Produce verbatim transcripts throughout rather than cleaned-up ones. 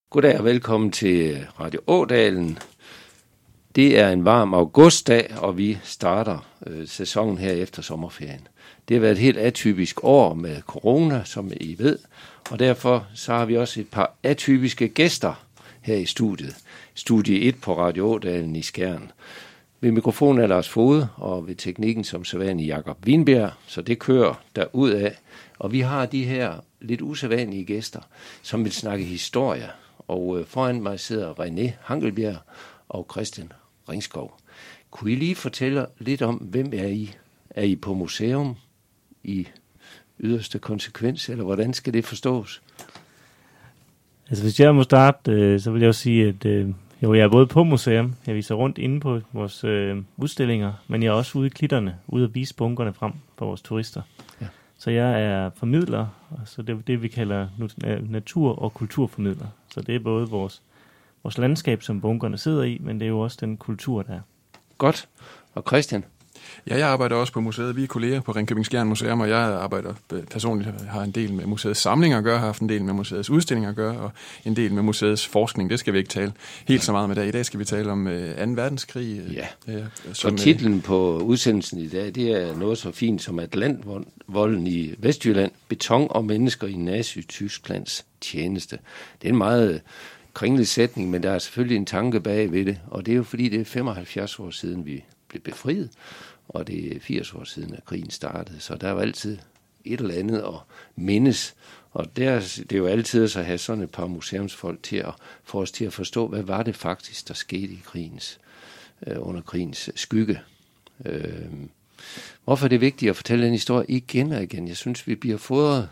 Goddag og velkommen til Radio Ådalen. Det er en varm augustdag, og vi starter øh, sæsonen her efter sommerferien. Det har været et helt atypisk år med corona, som I ved, og derfor så har vi også et par atypiske gæster her i studiet. Studie et på Radio Ådalen i Skjern. Ved mikrofonen er Lars Fode, og ved teknikken som sædvanlig Jakob Wienberg, så det kører derudad. Og vi har de her lidt usædvanlige gæster, som vil snakke historie. Og foran mig sidder René Hankelbjerg og Christian Ringskov. Kunne I lige fortælle lidt om, hvem er I? Er I på museum i yderste konsekvens, eller hvordan skal det forstås? Altså hvis jeg må starte, så vil jeg jo sige, at jo, jeg er både på museum, jeg viser rundt inde på vores øh, udstillinger, men jeg er også ude i klitterne, ude at vise bunkerne frem for vores turister. Ja. Så jeg er formidler, så det er det, vi kalder natur- og kulturformidler. Så det er både vores, vores landskab, som bunkerne sidder i, men det er jo også den kultur, der er. Godt. Og Christian? Ja, jeg arbejder også på museet. Vi er kolleger på Ringkøbing Skjern Museum, og jeg arbejder personligt, har en del med museets samlinger at gøre, har haft en del med museets udstillinger at gøre, og en del med museets forskning. Det skal vi ikke tale helt så meget med i dag. I dag skal vi tale om anden verdenskrig. Ja, ja som, og titlen på udsendelsen i dag, det er noget så fint som Atlantvolden i Vestjylland, beton og mennesker i Nazi-Tysklands tjeneste. Det er en meget kringlet sætning, men der er selvfølgelig en tanke bag ved det, og det er jo fordi, det er femoghalvfjerds år siden, vi blev befriet, og det er firs år siden, at krigen startede, så der er jo altid et eller andet at mindes, og der, det er jo altid at have sådan et par museumsfolk til at få os til at forstå, hvad var det faktisk, der skete i krigens, øh, under krigens skygge. Øh, hvorfor er det vigtigt at fortælle den historie igen og igen? Jeg synes, vi bliver fodret.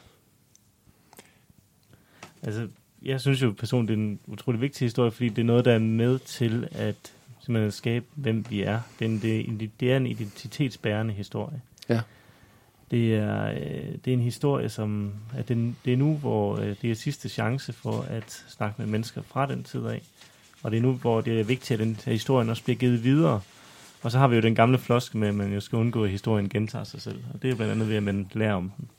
Altså, jeg synes jo personligt, det er en utrolig vigtig historie, fordi det er noget, der er med til at simpelthen skabe, hvem vi er. Det er en, det er en identitetsbærende historie. Ja. Det er, det er en historie, som at det, det er nu, hvor det er sidste chance for at snakke med mennesker fra den tid af. Og det er nu, hvor det er vigtigt, at den historien også bliver givet videre. Og så har vi jo den gamle floske med, at man jo skal undgå, at historien gentager sig selv. Og det er blandt andet ved, at man lærer om den.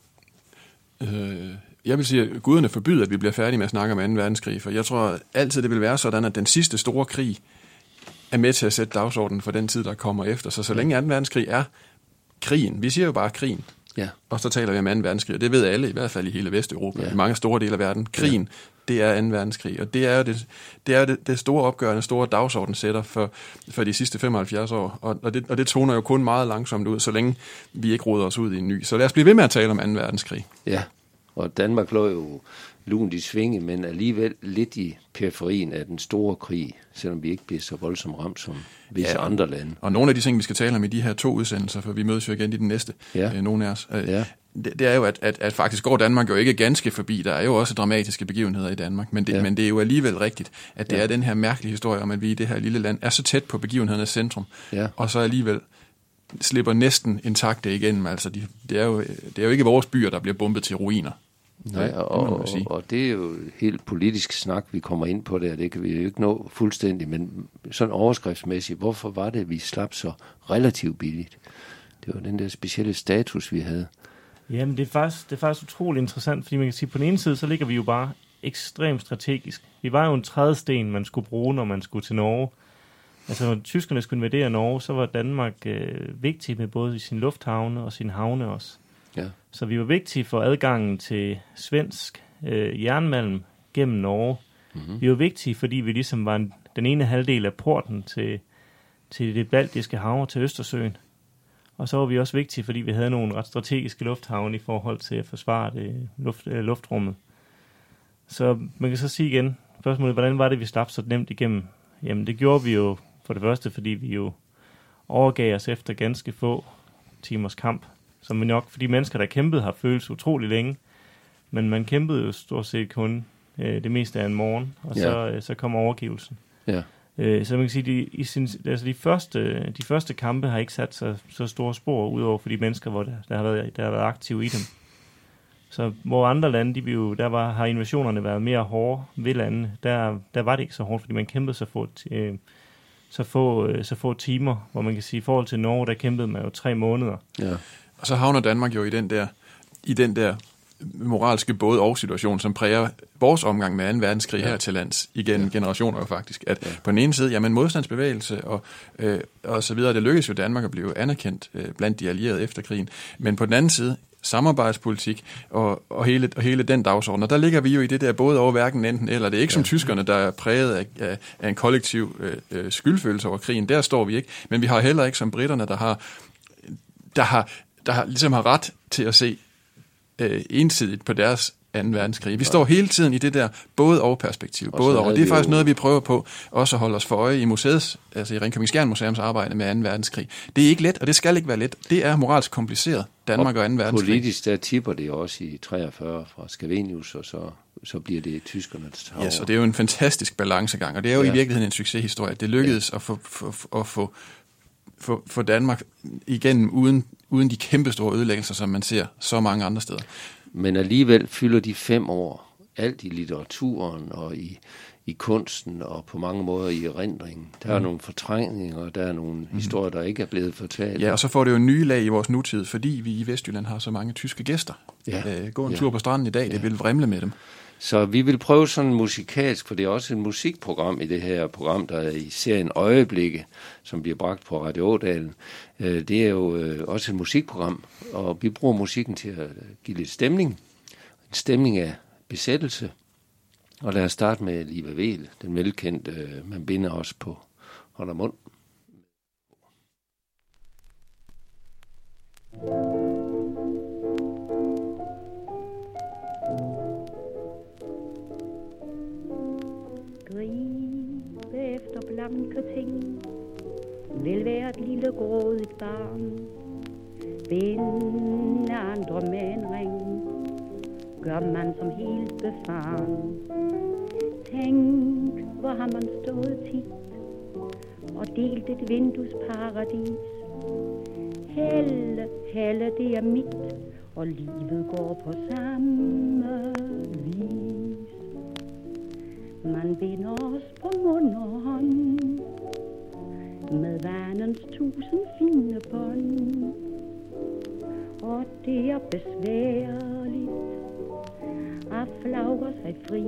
Øh, jeg vil sige, at guderne forbyder, at vi bliver færdige med at snakke om anden verdenskrig. For jeg tror altid, det vil være sådan, at den sidste store krig er med til at sætte dagsordenen for den tid, der kommer efter. Så så længe anden verdenskrig er krigen, vi siger jo bare krigen, ja. Og så taler vi om anden verdenskrig, og det ved alle, i hvert fald i hele Vesteuropa, ja. I mange store dele af verden. Krigen, ja. Det er anden verdenskrig, og det er jo det, det, er det, det store opgør, den store dagsorden sætter for, for de sidste femoghalvfjerds år, og, og, det, og det toner jo kun meget langsomt ud, så længe vi ikke roder os ud i en ny. Så lad os blive ved med at tale om anden verdenskrig. Ja, og Danmark lå jo lunt i svinge, men alligevel lidt i periferien af den store krig, selvom vi ikke bliver så voldsomt ramt som visse ja, andre lande. Og nogle af de ting, vi skal tale om i de her to udsendelser, for vi mødes jo igen i den næste, ja. øh, nogle af os, øh, ja. det, det er jo, at, at, at faktisk går Danmark jo ikke ganske forbi. Der er jo også dramatiske begivenheder i Danmark, men det, ja. men det er jo alligevel rigtigt, at det ja. er den her mærkelige historie om, at vi i det her lille land er så tæt på begivenhedernes centrum, ja. og så alligevel slipper næsten intakte igennem. Altså, de, det, er jo, det er jo ikke vores byer, der bliver bombet til ruiner. Nej, og, og, og det er jo helt politisk snak, vi kommer ind på det, og det kan vi jo ikke nå fuldstændig, men sådan overskriftsmæssigt, hvorfor var det, at vi slap så relativt billigt? Det var den der specielle status, vi havde. Jamen, det er faktisk, det er faktisk utroligt interessant, fordi man kan sige, at på den ene side, så ligger vi jo bare ekstremt strategisk. Vi var jo en trædesten, man skulle bruge, når man skulle til Norge. Altså, når tyskerne skulle invadere Norge, så var Danmark øh, vigtig med både sin lufthavne og sine havne også. Ja. Så vi var vigtige for adgangen til svensk øh, jernmalm gennem Norge. Mm-hmm. Vi var vigtige, fordi vi ligesom var en, den ene halvdel af porten til, til det baltiske hav til Østersøen. Og så var vi også vigtige, fordi vi havde nogle ret strategiske lufthavne i forhold til at forsvare det luft, øh, luftrummet. Så man kan så sige igen, spørgsmålet, hvordan var det, vi slap så nemt igennem? Jamen det gjorde vi jo for det første, fordi vi jo overgav os efter ganske få timers kamp. Som nok, fordi mennesker, der kæmpede, har følt utrolig længe. Men man kæmpede jo stort set kun øh, det meste af en morgen, og ja. så, øh, så kom overgivelsen. Ja. Øh, så man kan sige, de, i sin, altså de, første, de første kampe har ikke sat så, så store spor ud over for de mennesker, hvor der, der, har været, der har været aktive i dem. Så hvor andre lande, de jo, der var, har invasionerne været mere hårde ved landene, der, der var det ikke så hårdt, fordi man kæmpede så få, øh, så få, øh, så få timer, hvor man kan sige, i forhold til Norge, der kæmpede man jo tre måneder. Ja. Og så havner Danmark jo i den der, i den der moralske både-og-situation, som præger vores omgang med anden verdenskrig ja. her til lands igennem ja. generationer jo faktisk. At ja. på den ene side, jamen modstandsbevægelse og, øh, og så videre, det lykkedes jo Danmark at blive anerkendt øh, blandt de allierede efter krigen. Men på den anden side, samarbejdspolitik og, og, hele, og hele den dagsorden. Og der ligger vi jo i det der både over hverken enten eller. Det er ikke ja. som tyskerne, der er præget af, af, af en kollektiv øh, skyldfølelse over krigen. Der står vi ikke. Men vi har heller ikke som britterne, der har, der har, der har, ligesom har ret til at se øh, ensidigt på deres anden verdenskrig. Vi står hele tiden i det der både og perspektiv. Både og. Det er faktisk jo noget, vi prøver på også at holde os for øje i museets, altså i Ringkøbing Skjern Museums arbejde med anden verdenskrig. Det er ikke let, og det skal ikke være let. Det er moralsk kompliceret, Danmark og, og anden verdenskrig. Politisk, der tipper det også i treogfyrre fra Scavenius, og så, så bliver det tyskerne, der tager yes, og det er jo en fantastisk balancegang, og det er jo ja. i virkeligheden en succeshistorie. Det lykkedes ja. at få, for, at få, få, få Danmark igennem uden, uden de kæmpestore ødelæggelser, som man ser så mange andre steder. Men alligevel fylder de fem år alt i litteraturen og i, i kunsten og på mange måder i erindringen. Der er mm. nogle fortrængninger, der er nogle mm. historier, der ikke er blevet fortalt. Ja, og så får det jo nye lag i vores nutid, fordi vi i Vestjylland har så mange tyske gæster. Ja. Øh, gå en ja. tur på stranden i dag, ja. det vil vrimle med dem. Så vi vil prøve sådan musikalsk, for det er også et musikprogram i det her program, der er i serien Øjeblikke, som bliver bragt på Radio Ådalen. Det er jo også et musikprogram, og vi bruger musikken til at give lidt stemning. En stemning af besættelse. Og lad os starte med Liva Weel, den velkendte Man binder os på hånd og mund. Gribe efter blanke ting, vil være et lille grådigt barn. Binde andre med en ring, gør man som helt befaren. Tænk, hvor har man stået tit og delt et vinduesparadis. Helle, helle, det er mit, og livet går på samme vis. Man binder os på mund og hånd med vanens tusind fine bånd. Og det er besværligt at flagre sig fri.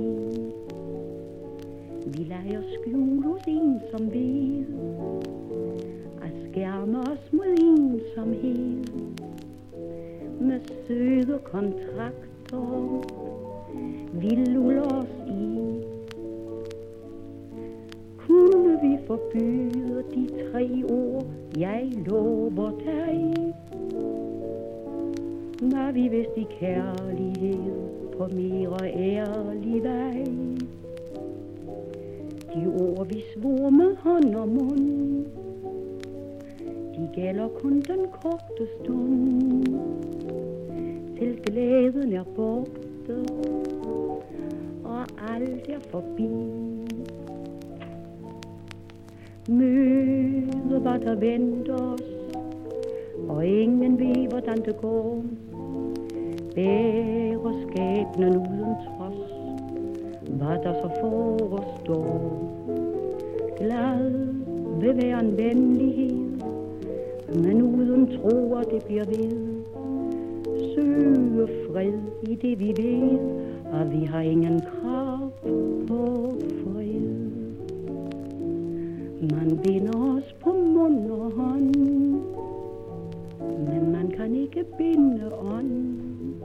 Vi leger skjul hos en som ved at skærme os mod ensomhed med søde kontrakter vi luller os i. Kunne vi forbyde de tre ord, jeg lover dig, når vi vist i kærlighed på mere ærlig vej. De ord vi svor med hånd og mund, de gælder kun den korte stund, til glæden er borte og alt er forbi. Møde hvad der venter os, og ingen ved hvordan det går. Bære skæbnen uden trods, hvad der så forestår. Glad vil være en venlighed, men uden tro at det bliver ved. Søge fred i det vi ved, og vi har ingen krav på fred. Man binder os på mund og hånd, men man kan ikke binde ånd.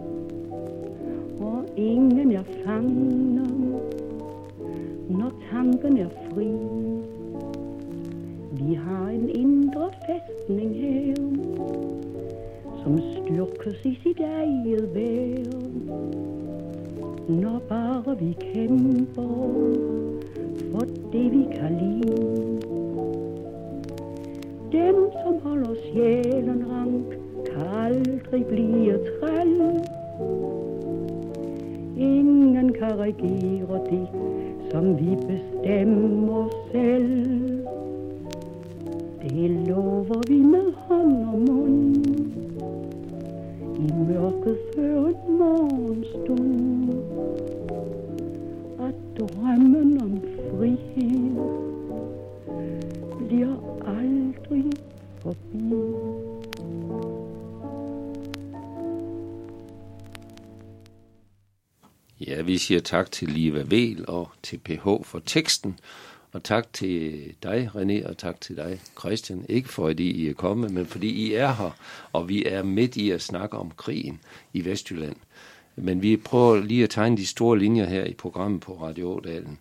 Og ingen er fanget, når tanken er fri. Vi har en indre fæstning her, som styrkes i sit eget vær. Når bare vi kæmper for det vi kan lide. Dem som holder sjælen rank, kan aldrig blive træl. Ingen kan regere det, som vi bestemmer selv. Det lover vi med hånd og mund, i mørket før en morgenstund. Og drømmen om frihed bliver aldrig forbi. vi siger tak til Liva Vel og til P H for teksten. Og tak til dig, René, og tak til dig, Christian. Ikke for, at I er kommet, men fordi I er her, og vi er midt i at snakke om krigen i Vestjylland. Men vi prøver lige at tegne de store linjer her i programmet på Radio Ådalen.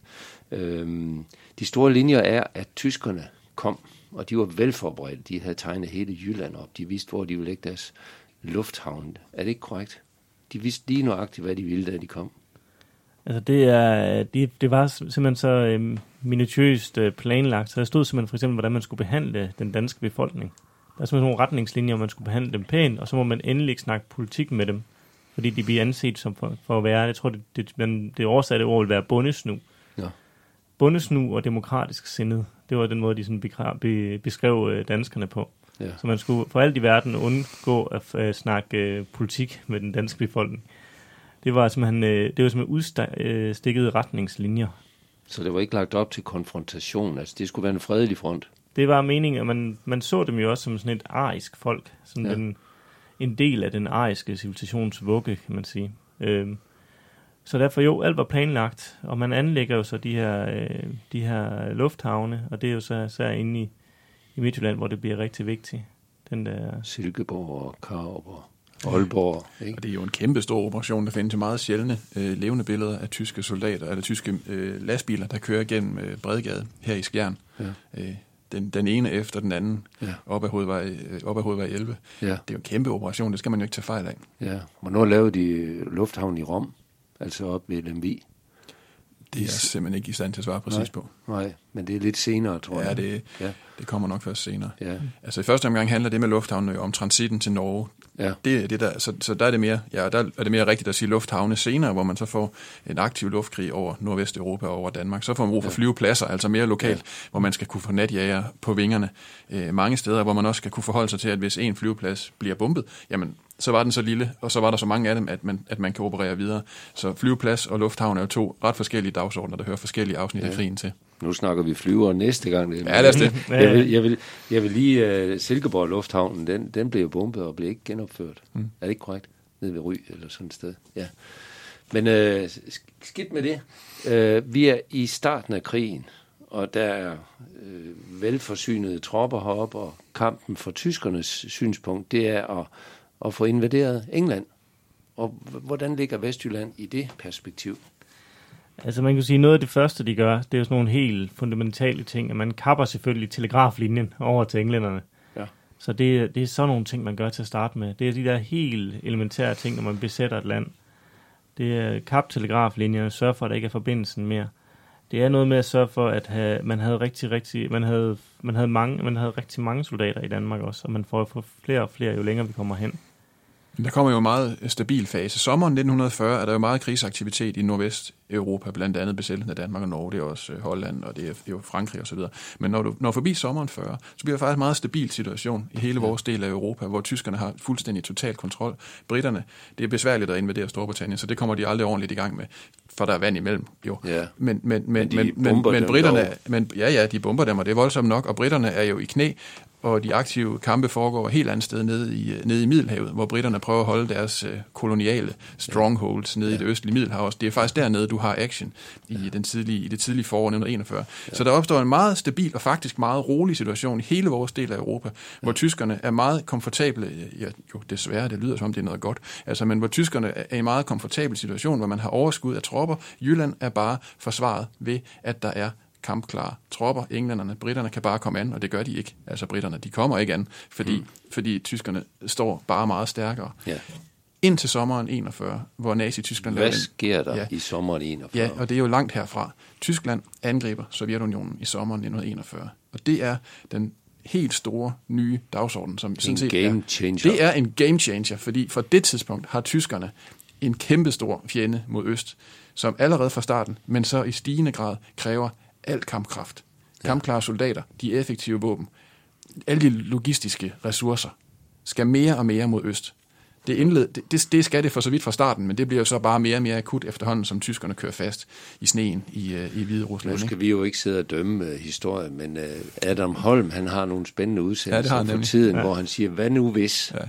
Øhm, de store linjer er, at tyskerne kom, og de var velforberedte. De havde tegnet hele Jylland op. De vidste, hvor de ville lægge deres lufthavn. Er det ikke korrekt? De vidste lige nøjagtigt, hvad de ville, da de kom. Altså det, er, det, det var simpelthen så øh, minutiøst øh, planlagt, så der stod simpelthen for eksempel, hvordan man skulle behandle den danske befolkning. Der er simpelthen nogle retningslinjer, om man skulle behandle dem pænt, og så må man endelig ikke snakke politik med dem, fordi de bliver anset som for, for at være, jeg tror, det, det, det oversatte ord vil være bundesnu. Ja. Bundesnu og demokratisk sindet, det var den måde, de sådan bekra- be, beskrev øh, danskerne på. Ja. Så man skulle for alt i verden undgå at øh, snakke øh, politik med den danske befolkning. Det var simpelthen, øh, det var simpelthen udstikkede retningslinjer. Så det var ikke lagt op til konfrontation, altså det skulle være en fredelig front? Det var meningen, at man, man så dem jo også som sådan et arisk folk, sådan ja. den, en del af den ariske civilisationsvugge, kan man sige. Øhm, så derfor jo, alt var planlagt, og man anlægger jo så de her, øh, de her lufthavne, og det er jo så, så inde i, i Midtjylland, hvor det bliver rigtig vigtigt. Den der Silkeborg og Karup og Aalborg, ikke? Og det er jo en kæmpe stor operation, der findes meget sjældne øh, levende billeder af tyske soldater, eller tyske øh, lastbiler, der kører gennem øh, Bredgade her i Skjern. Ja. Øh, den, den ene efter den anden, ja. op ad hovedvej, øh, op ad hovedvej elleve. Ja. Det er jo en kæmpe operation, det skal man jo ikke tage fejl af. Ja, hvornår lavede de lufthavn i Rom, altså op ved Lemvig? Det er jeg simpelthen ikke i stand til at svare præcis nej, på. Nej, men det er lidt senere, tror ja, jeg. Det, ja, det kommer nok først senere. Ja. Altså i første omgang handler det med lufthavnen om transitten til Norge. Ja. Det, det der, så, så der er det mere, ja, der er det mere rigtigt at sige lufthavne senere, hvor man så får en aktiv luftkrig over Nordvesteuropa og over Danmark. Så får man brug for ja. flyvepladser, altså mere lokalt, ja. hvor man skal kunne få natjager på vingerne. Øh, mange steder, hvor man også skal kunne forholde sig til, at hvis en flyveplads bliver bombet, jamen så var den så lille, og så var der så mange af dem, at man, at man kan operere videre. Så flyveplads og lufthavn er jo to ret forskellige dagsordner, der hører forskellige afsnit ja. af krigen til. Nu snakker vi flyver næste gang. Det ja, lad os det. Jeg vil, jeg vil, jeg vil lige uh, Silkeborg Lufthavnen, den, den blev bombet og blev ikke genopført. Mm. Er det ikke korrekt? Nede ved Ry eller sådan et sted. Ja. Men uh, skidt med det. Uh, vi er i starten af krigen, og der er uh, velforsynede tropper heroppe, og kampen for tyskernes synspunkt, det er at, at få invaderet England. Og hvordan ligger Vestjylland i det perspektiv? Altså man kan sige, noget af det første, de gør, det er jo sådan nogle helt fundamentale ting, at man kapper selvfølgelig telegraflinjen over til englænderne. Ja. Så det, det er sådan nogle ting, man gør til at starte med. Det er de der helt elementære ting, når man besætter et land. Det er kap telegraflinjerne, sørge for, at der ikke er forbindelsen mere. Det er noget med at sørge for, at have, man havde rigtig, rigtig, man havde, man havde mange, man havde rigtig mange soldater i Danmark også, og man får flere og flere, jo længere vi kommer hen. Der kommer jo en meget stabil fase. Sommeren nitten fyrre er der jo meget krigsaktivitet i Nordvesteuropa, blandt andet besættelsen af Danmark og Norge, det er også Holland, og det er jo Frankrig osv. Men når du når forbi sommeren fyrre, så bliver det faktisk en meget stabil situation i hele vores del af Europa, hvor tyskerne har fuldstændig total kontrol. Britterne, det er besværligt at invadere Storbritannien, så det kommer de aldrig ordentligt i gang med, for der er vand imellem. Jo. Ja. Men, men, men, men, men, men britterne, men, ja, ja, de bomber dem, og det er voldsomt nok, og britterne er jo i knæ, og de aktive kampe foregår et helt andet sted nede i, nede i Middelhavet, hvor britterne prøver at holde deres øh, koloniale strongholds nede ja. i det østlige Middelhav. Det er faktisk dernede, du har action i, ja. den tidlige, i det tidlige forår nitten enogfyrre. Ja. Så der opstår en meget stabil og faktisk meget rolig situation i hele vores del af Europa, ja. hvor tyskerne er meget komfortable, ja, jo desværre, det lyder som om det er noget godt, altså, men hvor tyskerne er i en meget komfortabel situation, hvor man har overskud af tropper. Jylland er bare forsvaret ved, at der er kampklare tropper. Englænderne, britterne kan bare komme an, og det gør de ikke. Altså britterne, de kommer ikke an, fordi, hmm. fordi tyskerne står bare meget stærkere. Ja. Indtil sommeren enogfyrre, hvor Nazi-Tyskland... Hvad sker der ja, i sommeren enogfyrre? Ja, og det er jo langt herfra. Tyskland angriber Sovjetunionen i sommeren nitten enogfyrre, og det er den helt store nye dagsorden, som sådan set game changer. Det er en game changer, fordi fra det tidspunkt har tyskerne en kæmpestor fjende mod øst, som allerede fra starten, men så i stigende grad kræver alt kampkraft. Kampklare soldater, de effektive våben, alle de logistiske ressourcer, skal mere og mere mod øst. Det, indled, det, det skal det for så vidt fra starten, men det bliver jo så bare mere og mere akut efterhånden, som tyskerne kører fast i sneen i, i Hvide Rusland. Nu skal vi jo ikke sidde og dømme uh, historien, men uh, Adam Holm, han har nogle spændende udsendelser ja, for tiden, ja. hvor han siger, hvad nu hvis? Ja.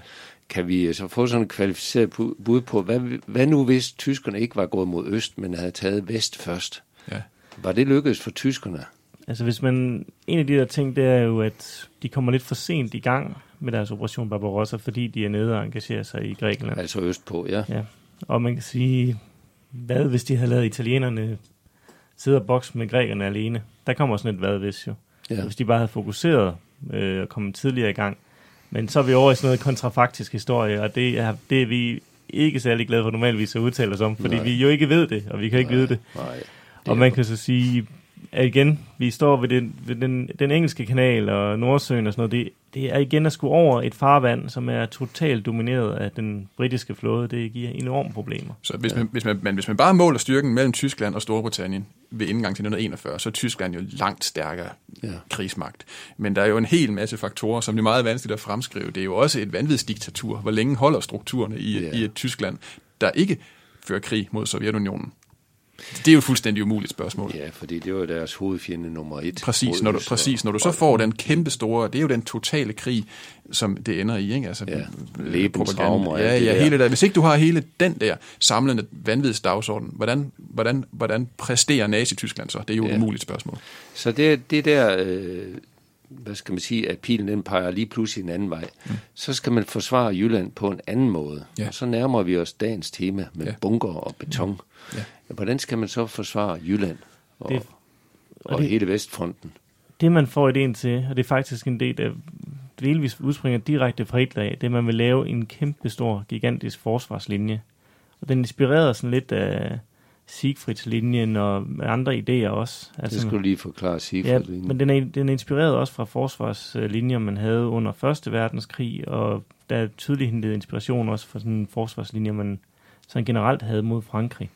kan vi så få sådan en kvalificeret bud på, hvad, hvad nu hvis tyskerne ikke var gået mod øst, men havde taget vest først? Ja. Var det lykkedes for tyskerne? Altså hvis man, en af de der ting, det er jo, at de kommer lidt for sent i gang med deres operation Barbarossa, fordi de er nede og engagerer sig i Grækenland. Altså østpå, ja. Ja. Og man kan sige, hvad hvis de havde lavet italienerne sidde og bokse med grækerne alene? Der kommer sådan et hvad hvis jo. Ja. Hvis de bare havde fokuseret øh, og kommet tidligere i gang. Men så er vi over i sådan noget kontrafaktisk historie, og det er, det er vi ikke særlig glade for normalvis at udtale os om, fordi nej. vi jo ikke ved det, og vi kan ikke nej, vide det. Nej. Og man kan så sige, at igen, vi står ved, den, ved den, den engelske kanal og Nordsøen og sådan noget, det, det er igen at skulle over et farvand, som er totalt domineret af den britiske flåde. Det giver enorme problemer. Så hvis, ja. man, hvis, man, man, hvis man bare måler styrken mellem Tyskland og Storbritannien ved indgang til nitten enogfyrre, så er Tyskland jo langt stærkere ja. krigsmagt. Men der er jo en hel masse faktorer, som det er meget vanskeligt at fremskrive. Det er jo også et vanvidsdiktatur. Hvor længe holder strukturerne i, ja. i et Tyskland, der ikke fører krig mod Sovjetunionen? Det er jo et fuldstændig umuligt spørgsmål. Ja, fordi det var deres hovedfjende nummer et. Præcis, når du, præcis, når du så får den kæmpe store, det er jo den totale krig, som det ender i, ikke? Altså, ja, Lebensraum. Ja, ja, hele der. Hvis ikke du har hele den der samlende vanvidsdagsorden, hvordan, hvordan, hvordan præsterer Nazi-Tyskland så? Det er jo et ja. umuligt spørgsmål. Så det, det der, øh, hvad skal man sige, at pilen den peger lige pludselig en anden vej. Mm. Så skal man forsvare Jylland på en anden måde. Ja. Og så nærmer vi os dagens tema med ja. bunker og beton. Ja. Ja. Hvordan skal man så forsvare Jylland og, det, og, og det, hele Vestfronten? Det man får idéen til, og det er faktisk en del af, delvis udspringer direkte fra Hitler af, det man vil lave en kæmpe stor, gigantisk forsvarslinje. Og den inspirerede sådan lidt af Siegfrieds-linjen og andre idéer også. Altså, det skulle du lige forklare Siegfrieds-linjen. Ja, men den er, den er inspireret også fra forsvarslinjer, man havde under Første Verdenskrig, og der er tydeligt hentet inspiration også fra sådan en forsvarslinje, man sådan generelt havde mod Frankrig.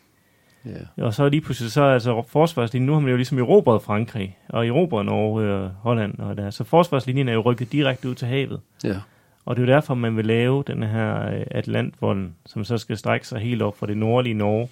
Ja. Og så lige pludselig, så altså forsvarslinjen, nu har man jo ligesom erobret Frankrig, og erobret Norge og Holland, og der. Så forsvarslinjen er jo rykket direkte ud til havet. Ja. Og det er jo derfor, man vil lave den her Atlantvolden, som så skal strække sig helt op fra det nordlige Norge,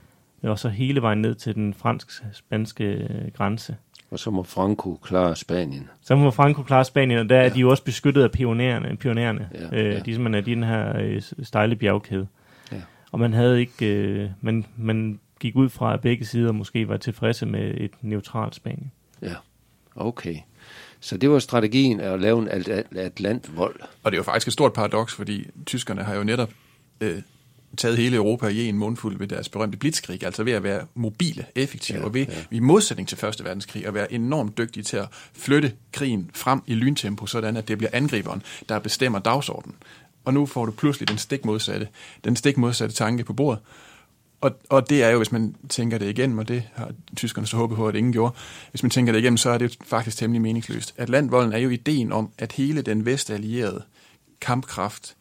og så hele vejen ned til den fransk-spanske grænse. Og så må Franco klare Spanien. Så må Franco klare Spanien, og der ja. er de jo også beskyttet af pionererne, pionererne. Ja, ja. Øh, de som er i den her stejle bjergkæde. Ja. Og man havde ikke, øh, man, man gik ud fra, at begge sider måske var tilfredse med et neutralt Spanien. Ja, okay. Så det var strategien at lave en Atlantvold. Og det er jo faktisk et stort paradoks, fordi tyskerne har jo netop øh, taget hele Europa i en mundfuld ved deres berømte blitzkrig, altså ved at være mobile, effektive, ja, og ved, ja. i modsætning til Første Verdenskrig, at være enormt dygtige til at flytte krigen frem i lyntempo, sådan at det bliver angriberen, der bestemmer dagsordenen. Og nu får du pludselig den stik modsatte, den stik modsatte tanke på bordet. Og, og det er jo, hvis man tænker det igennem, og det har tyskerne så håbet på, at ingen gjorde, hvis man tænker det igennem, så er det faktisk temmelig meningsløst. Atlantvolden er jo ideen om, at hele den vestallierede kampkraft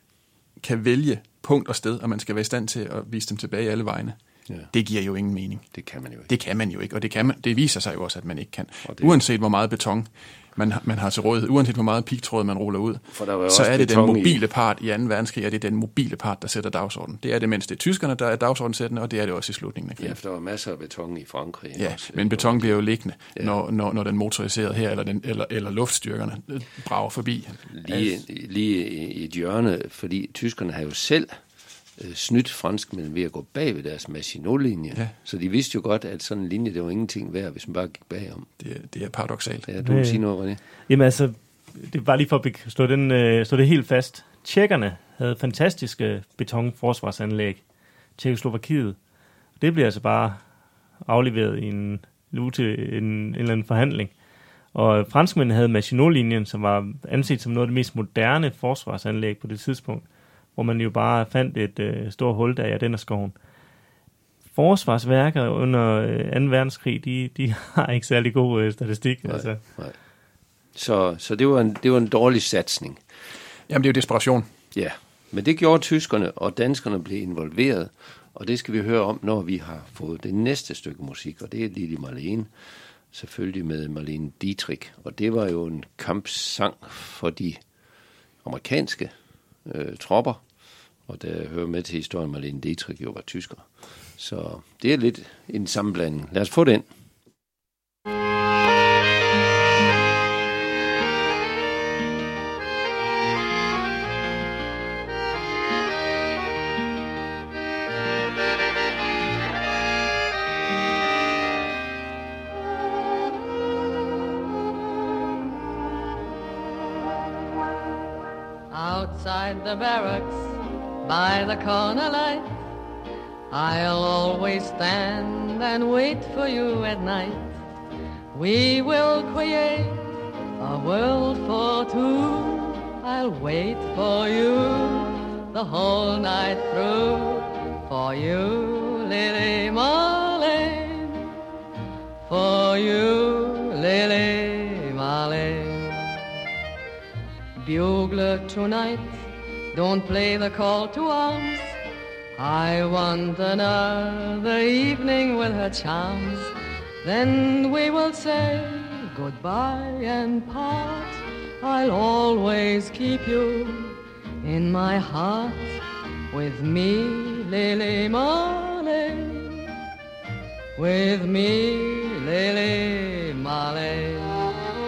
kan vælge punkt og sted, og man skal være i stand til at vise dem tilbage alle vegne. Ja. Det giver jo ingen mening. Det kan man jo ikke. Det kan man jo ikke, og det, kan man, det viser sig jo også, at man ikke kan. Uanset hvor meget beton man, man har til rådighed, uanset hvor meget pigtråd man ruller ud, så er det den mobile part i anden verdenskrig, og det er den mobile part, der sætter dagsordenen. Det er det, mens det er tyskerne, der er dagsordensættende, og det er det også i slutningen af krigen. Ja, for der var masser af beton i Frankrig. Ja, også. Men beton bliver jo liggende, ja. når, når, når den motoriserede her, eller, den, eller, eller luftstyrkerne brager forbi. Lige, lige i et hjørne, fordi tyskerne har jo selv snydt franskmænd ved at gå bag ved deres Maginot-linje. Ja. Så de vidste jo godt, at sådan en linje, det var ingenting værd, hvis man bare gik bagom. Det, det er paradoksalt. Ja, du vil sige noget, René. Jamen altså, det er bare lige for at slå, den, øh, slå det helt fast. Tjekkerne havde fantastiske betonforsvarsanlæg. Tjekkoslovakiet. Det bliver altså bare afleveret i en lue til en, en eller anden forhandling. Og franskmændene havde Maginot-linjen, som var anset som noget af det mest moderne forsvarsanlæg på det tidspunkt, hvor man jo bare fandt et øh, stort hul der i Ardennerskoven. Forsvarsværker under øh, anden verdenskrig, de, de har ikke særlig god øh, statistik. Nej, altså. nej. Så, så det, var en, det var en dårlig satsning. Jamen, det er jo desperation. Ja, men det gjorde tyskerne, og danskerne blev involveret, og det skal vi høre om, når vi har fået det næste stykke musik, og det er Lili Marleen, selvfølgelig med Marlene Dietrich, og det var jo en kampsang for de amerikanske øh, tropper, og der hører med til historien, Marlene Dietrich jo var tysker. Så det er lidt en sammenblanding. Lad os få den. outside the barracks by the corner light. I'll always stand and wait for you at night. We will create a world for two. I'll wait for you the whole night through. For you, Lily Marlene. For you, Lily Marlene. Bugler tonight, don't play the call to arms. I want another evening with her charms. Then we will say goodbye and part. I'll always keep you in my heart. With me, Lily Marlene. With me, Lily Marlene.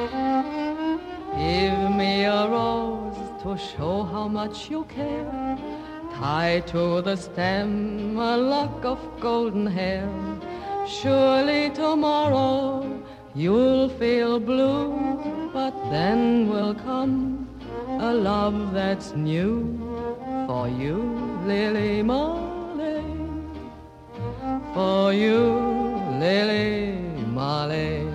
Give me a rose to show how much you care. Tie to the stem a lock of golden hair. Surely tomorrow you'll feel blue, but then will come a love that's new. For you, Lily Marlene. For you, Lily Marlene.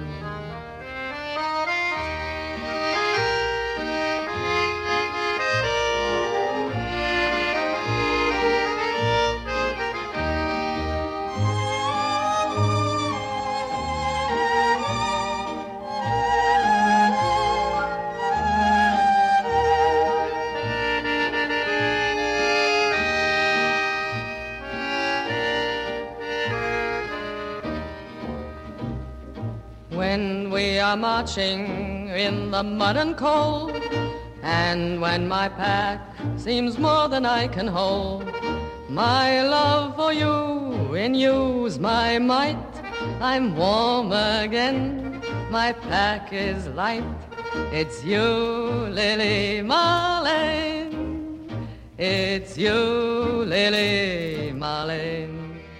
When we are marching in the mud and cold, and when my pack seems more than I can hold, my love for you renews my might. I'm warm again, my pack is light. It's you, Lily Marlene. It's you, Lily Marlene.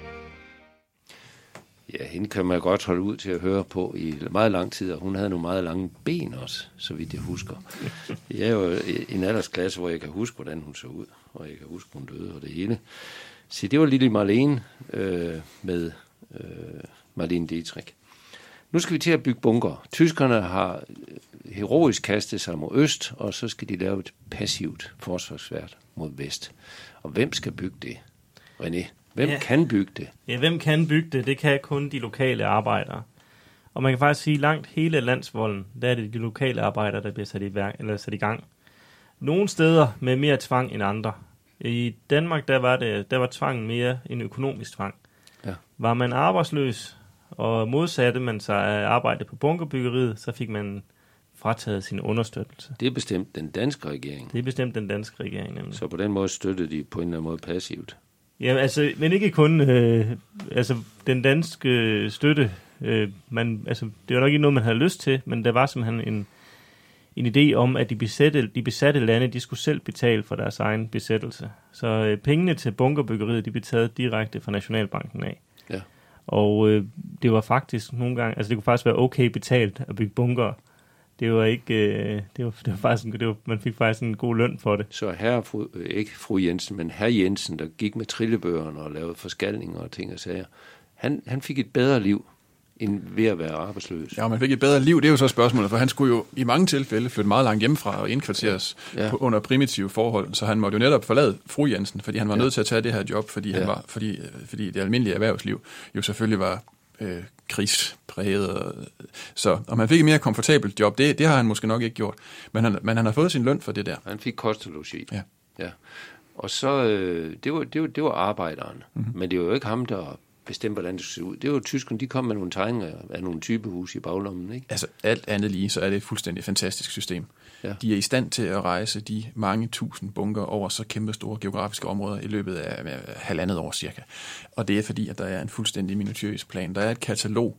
Ja, hende kan man godt holde ud til at høre på i meget lang tid, og hun havde nogle meget lange ben også, så vidt jeg husker. Jeg er jo i en aldersklasse, hvor jeg kan huske, hvordan hun så ud, og jeg kan huske, hun døde og det hele. Så det var Lille Marlene øh, med øh, Marlene Dietrich. Nu skal vi til at bygge bunker. Tyskerne har heroisk kastet sig mod øst, og så skal de lave et passivt forsvarsværk mod vest. Og hvem skal bygge det? René? Hvem ja. kan bygge det? Ja, hvem kan bygge det? Det kan kun de lokale arbejdere. Og man kan faktisk sige, at langt hele landsvolden, der er det de lokale arbejdere, der bliver sat i, værk, eller sat i gang. Nogle steder med mere tvang end andre. I Danmark, der var, det, der var tvangen mere en økonomisk tvang. Ja. Var man arbejdsløs, og modsatte man sig at arbejde på bunkerbyggeriet, så fik man frataget sin understøttelse. Det er bestemt den danske regering. Det er bestemt den danske regering, nemlig. Så på den måde støttede de på en eller anden måde passivt. Ja, altså, men ikke kun øh, altså, den danske støtte. Øh, man, altså, det var nok ikke noget, man havde lyst til, men der var simpelthen en, en idé om, at de besatte, de besatte lande, de skulle selv betale for deres egen besættelse. Så øh, pengene til bunkerbyggeriet, de blev taget direkte fra Nationalbanken af. Ja. Og øh, det var faktisk nogle gange, altså det kunne faktisk være okay betalt at bygge bunker. Det var ikke, øh, det var, det var faktisk, en, det var, man fik faktisk en god løn for det. Så herre, fru, ikke fru Jensen, men herre Jensen, der gik med trillebørn og lavede forskalninger og ting og sager, han, han fik et bedre liv, end ved at være arbejdsløs. Ja, man fik et bedre liv, det er jo så spørgsmålet, for han skulle jo i mange tilfælde flytte meget langt hjemmefra og indkvarteres ja. på, under primitive forhold, så han måtte jo netop forlade fru Jensen, fordi han var ja. nødt til at tage det her job, fordi, ja. han var, fordi, fordi det almindelige erhvervsliv jo selvfølgelig var øh, krigspræget. Og, så, og man fik et mere komfortabelt job, det, det har han måske nok ikke gjort, men han, men han har fået sin løn for det der. Han fik kost og logi. Ja. Ja. Og så, øh, det, var, det, var, det var arbejderen, mm-hmm. men det var jo ikke ham, der bestemme, hvordan det ser ud. Det var jo tyskerne, de kom med nogle tegninger af nogle typehus i baglommen, ikke? Altså alt andet lige, så er det et fuldstændig fantastisk system. Ja. De er i stand til at rejse de mange tusind bunker over så kæmpe store geografiske områder i løbet af halvandet år cirka. Og det er fordi, at der er en fuldstændig minutiøs plan. Der er et katalog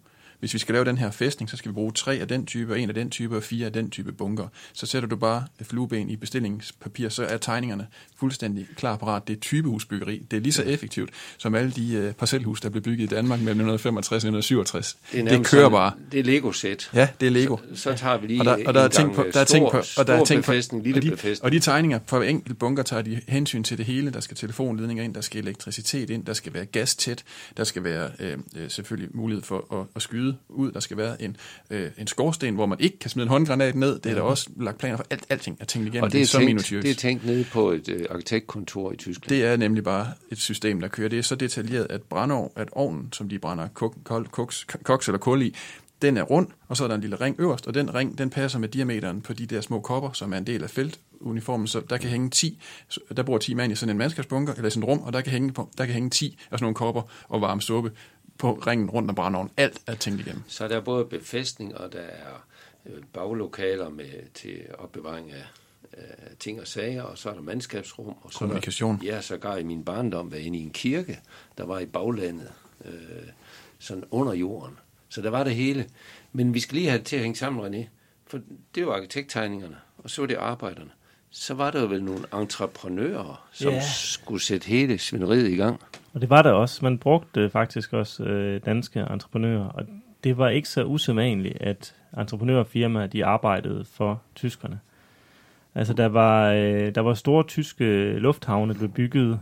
hvis vi skal lave den her fæstning, så skal vi bruge tre af den type, og en af den type, og fire af den type bunker. Så sætter du bare flueben i bestillingspapir, så er tegningerne fuldstændig klar parat. Det er typehusbyggeri. Det er lige så effektivt som alle de uh, parcelhus, der blev bygget i Danmark mellem nitten femogtres og nitten syvogtres. Det, det kører bare. Det er Lego-sæt. Ja, det er Lego. Så, så tager vi lige og der, og der en er ting på, der er ting på, og der er ting på, befæstning, lille og de, befæstning. og de tegninger for hver enkelt bunker tager de hensyn til det hele. Der skal telefonledninger ind, der skal elektricitet ind, der skal være gas tæt, der skal være øh, selvfølgelig mulighed for at, at skyde ud, der skal være en, øh, en skorsten, hvor man ikke kan smide en håndgranat ned. Det er der også lagt planer for. Alt, alting er tænkt igennem. Og det er, det er så tænkt, minutiøst. det er tænkt nede på et øh, arkitektkontor i Tyskland. Det er nemlig bare et system, der kører. Det er så detaljeret, at brændovn, at ovnen, som de brænder kok, kok, koks, koks eller kul i, den er rund, og så er der en lille ring øverst, og den ring, den passer med diameteren på de der små kopper, som er en del af feltuniformen, så der kan hænge ti, der bor ti mand i sådan en mandskabsbunker, eller i sådan et rum, og der kan hænge, på, der kan hænge ti af sådan nogle kopper og varme suppe på ringen rundt om brændeovnen. Alt er tænkt igennem. Så der er både befæstning, og der er baglokaler med, til opbevaring af øh, ting og sager, og så er der mandskabsrum. Og så kommunikation. Der, ja, sågar i min barndom var inde i en kirke, der var i baglandet, øh, sådan under jorden. Så der var det hele. Men vi skal lige have det til at hænge sammen, René. For det var arkitekttegningerne, og så var det arbejderne. Så var der jo vel nogle entreprenører, som yeah. skulle sætte hele svineriet i gang. Og det var der også. Man brugte faktisk også øh, danske entreprenører, og det var ikke så usædvanligt, at entreprenørfirmaer, de arbejdede for tyskerne. Altså, der var, øh, der var store tyske lufthavne, der blev bygget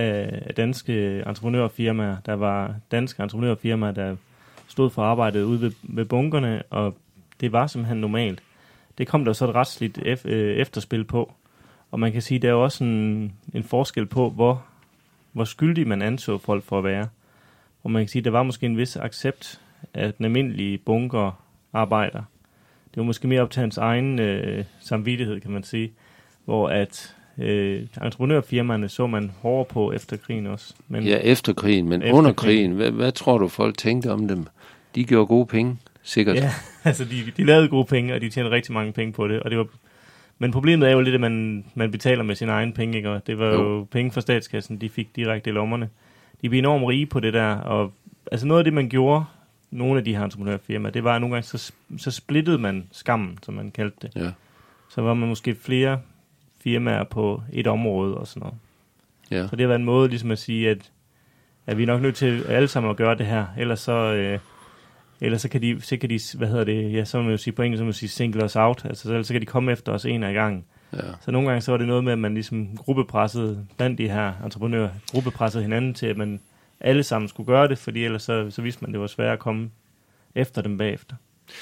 af danske entreprenørfirmaer. Der var danske entreprenørfirmaer, der stod for arbejdet ude ved, ved bunkerne, og det var simpelthen normalt. Det kom der så et retsligt ef, øh, efterspil på, og man kan sige, der er også en, en forskel på, hvor, hvor skyldig man anså folk for at være. Og man kan sige, der var måske en vis accept af den almindelige bunkerarbejder. Det var måske mere op til hans egen øh, samvittighed, kan man sige, hvor at øh, entreprenørfirmaerne så man hårdere på efter krigen også. Men ja, efter krigen, men efter under krigen, hvad, hvad tror du folk tænkte om dem? De gjorde gode penge, sikkert. Ja, altså de, de lavede gode penge, og de tjente rigtig mange penge på det. Og det var, men problemet er jo lidt, at man, man betaler med sine egne penge, ikke? Og det var jo, jo penge fra statskassen, de fik direkte i lommerne. De blev enormt rige på det der, og altså noget af det, man gjorde, nogle af de her entreprenørfirmaer, det var, at nogle gange, så, så splittede man skammen, som man kaldte det. Ja. Så var man måske flere firmaer på et område og sådan noget. Ja. Så det har været en måde ligesom at sige, at, at vi er nok nødt til alle sammen at gøre det her, ellers så, øh, ellers så kan de, så kan de, hvad hedder det, ja, så må man jo sige på engelsk, så må man sige single us out, altså så, så kan de komme efter os en af gangen. Ja. Så nogle gange så var det noget med, at man ligesom gruppepressede blandt de her entreprenører, gruppepressede hinanden til, at man alle sammen skulle gøre det, fordi ellers så, så vidste man, at det var svært at komme efter dem bagefter.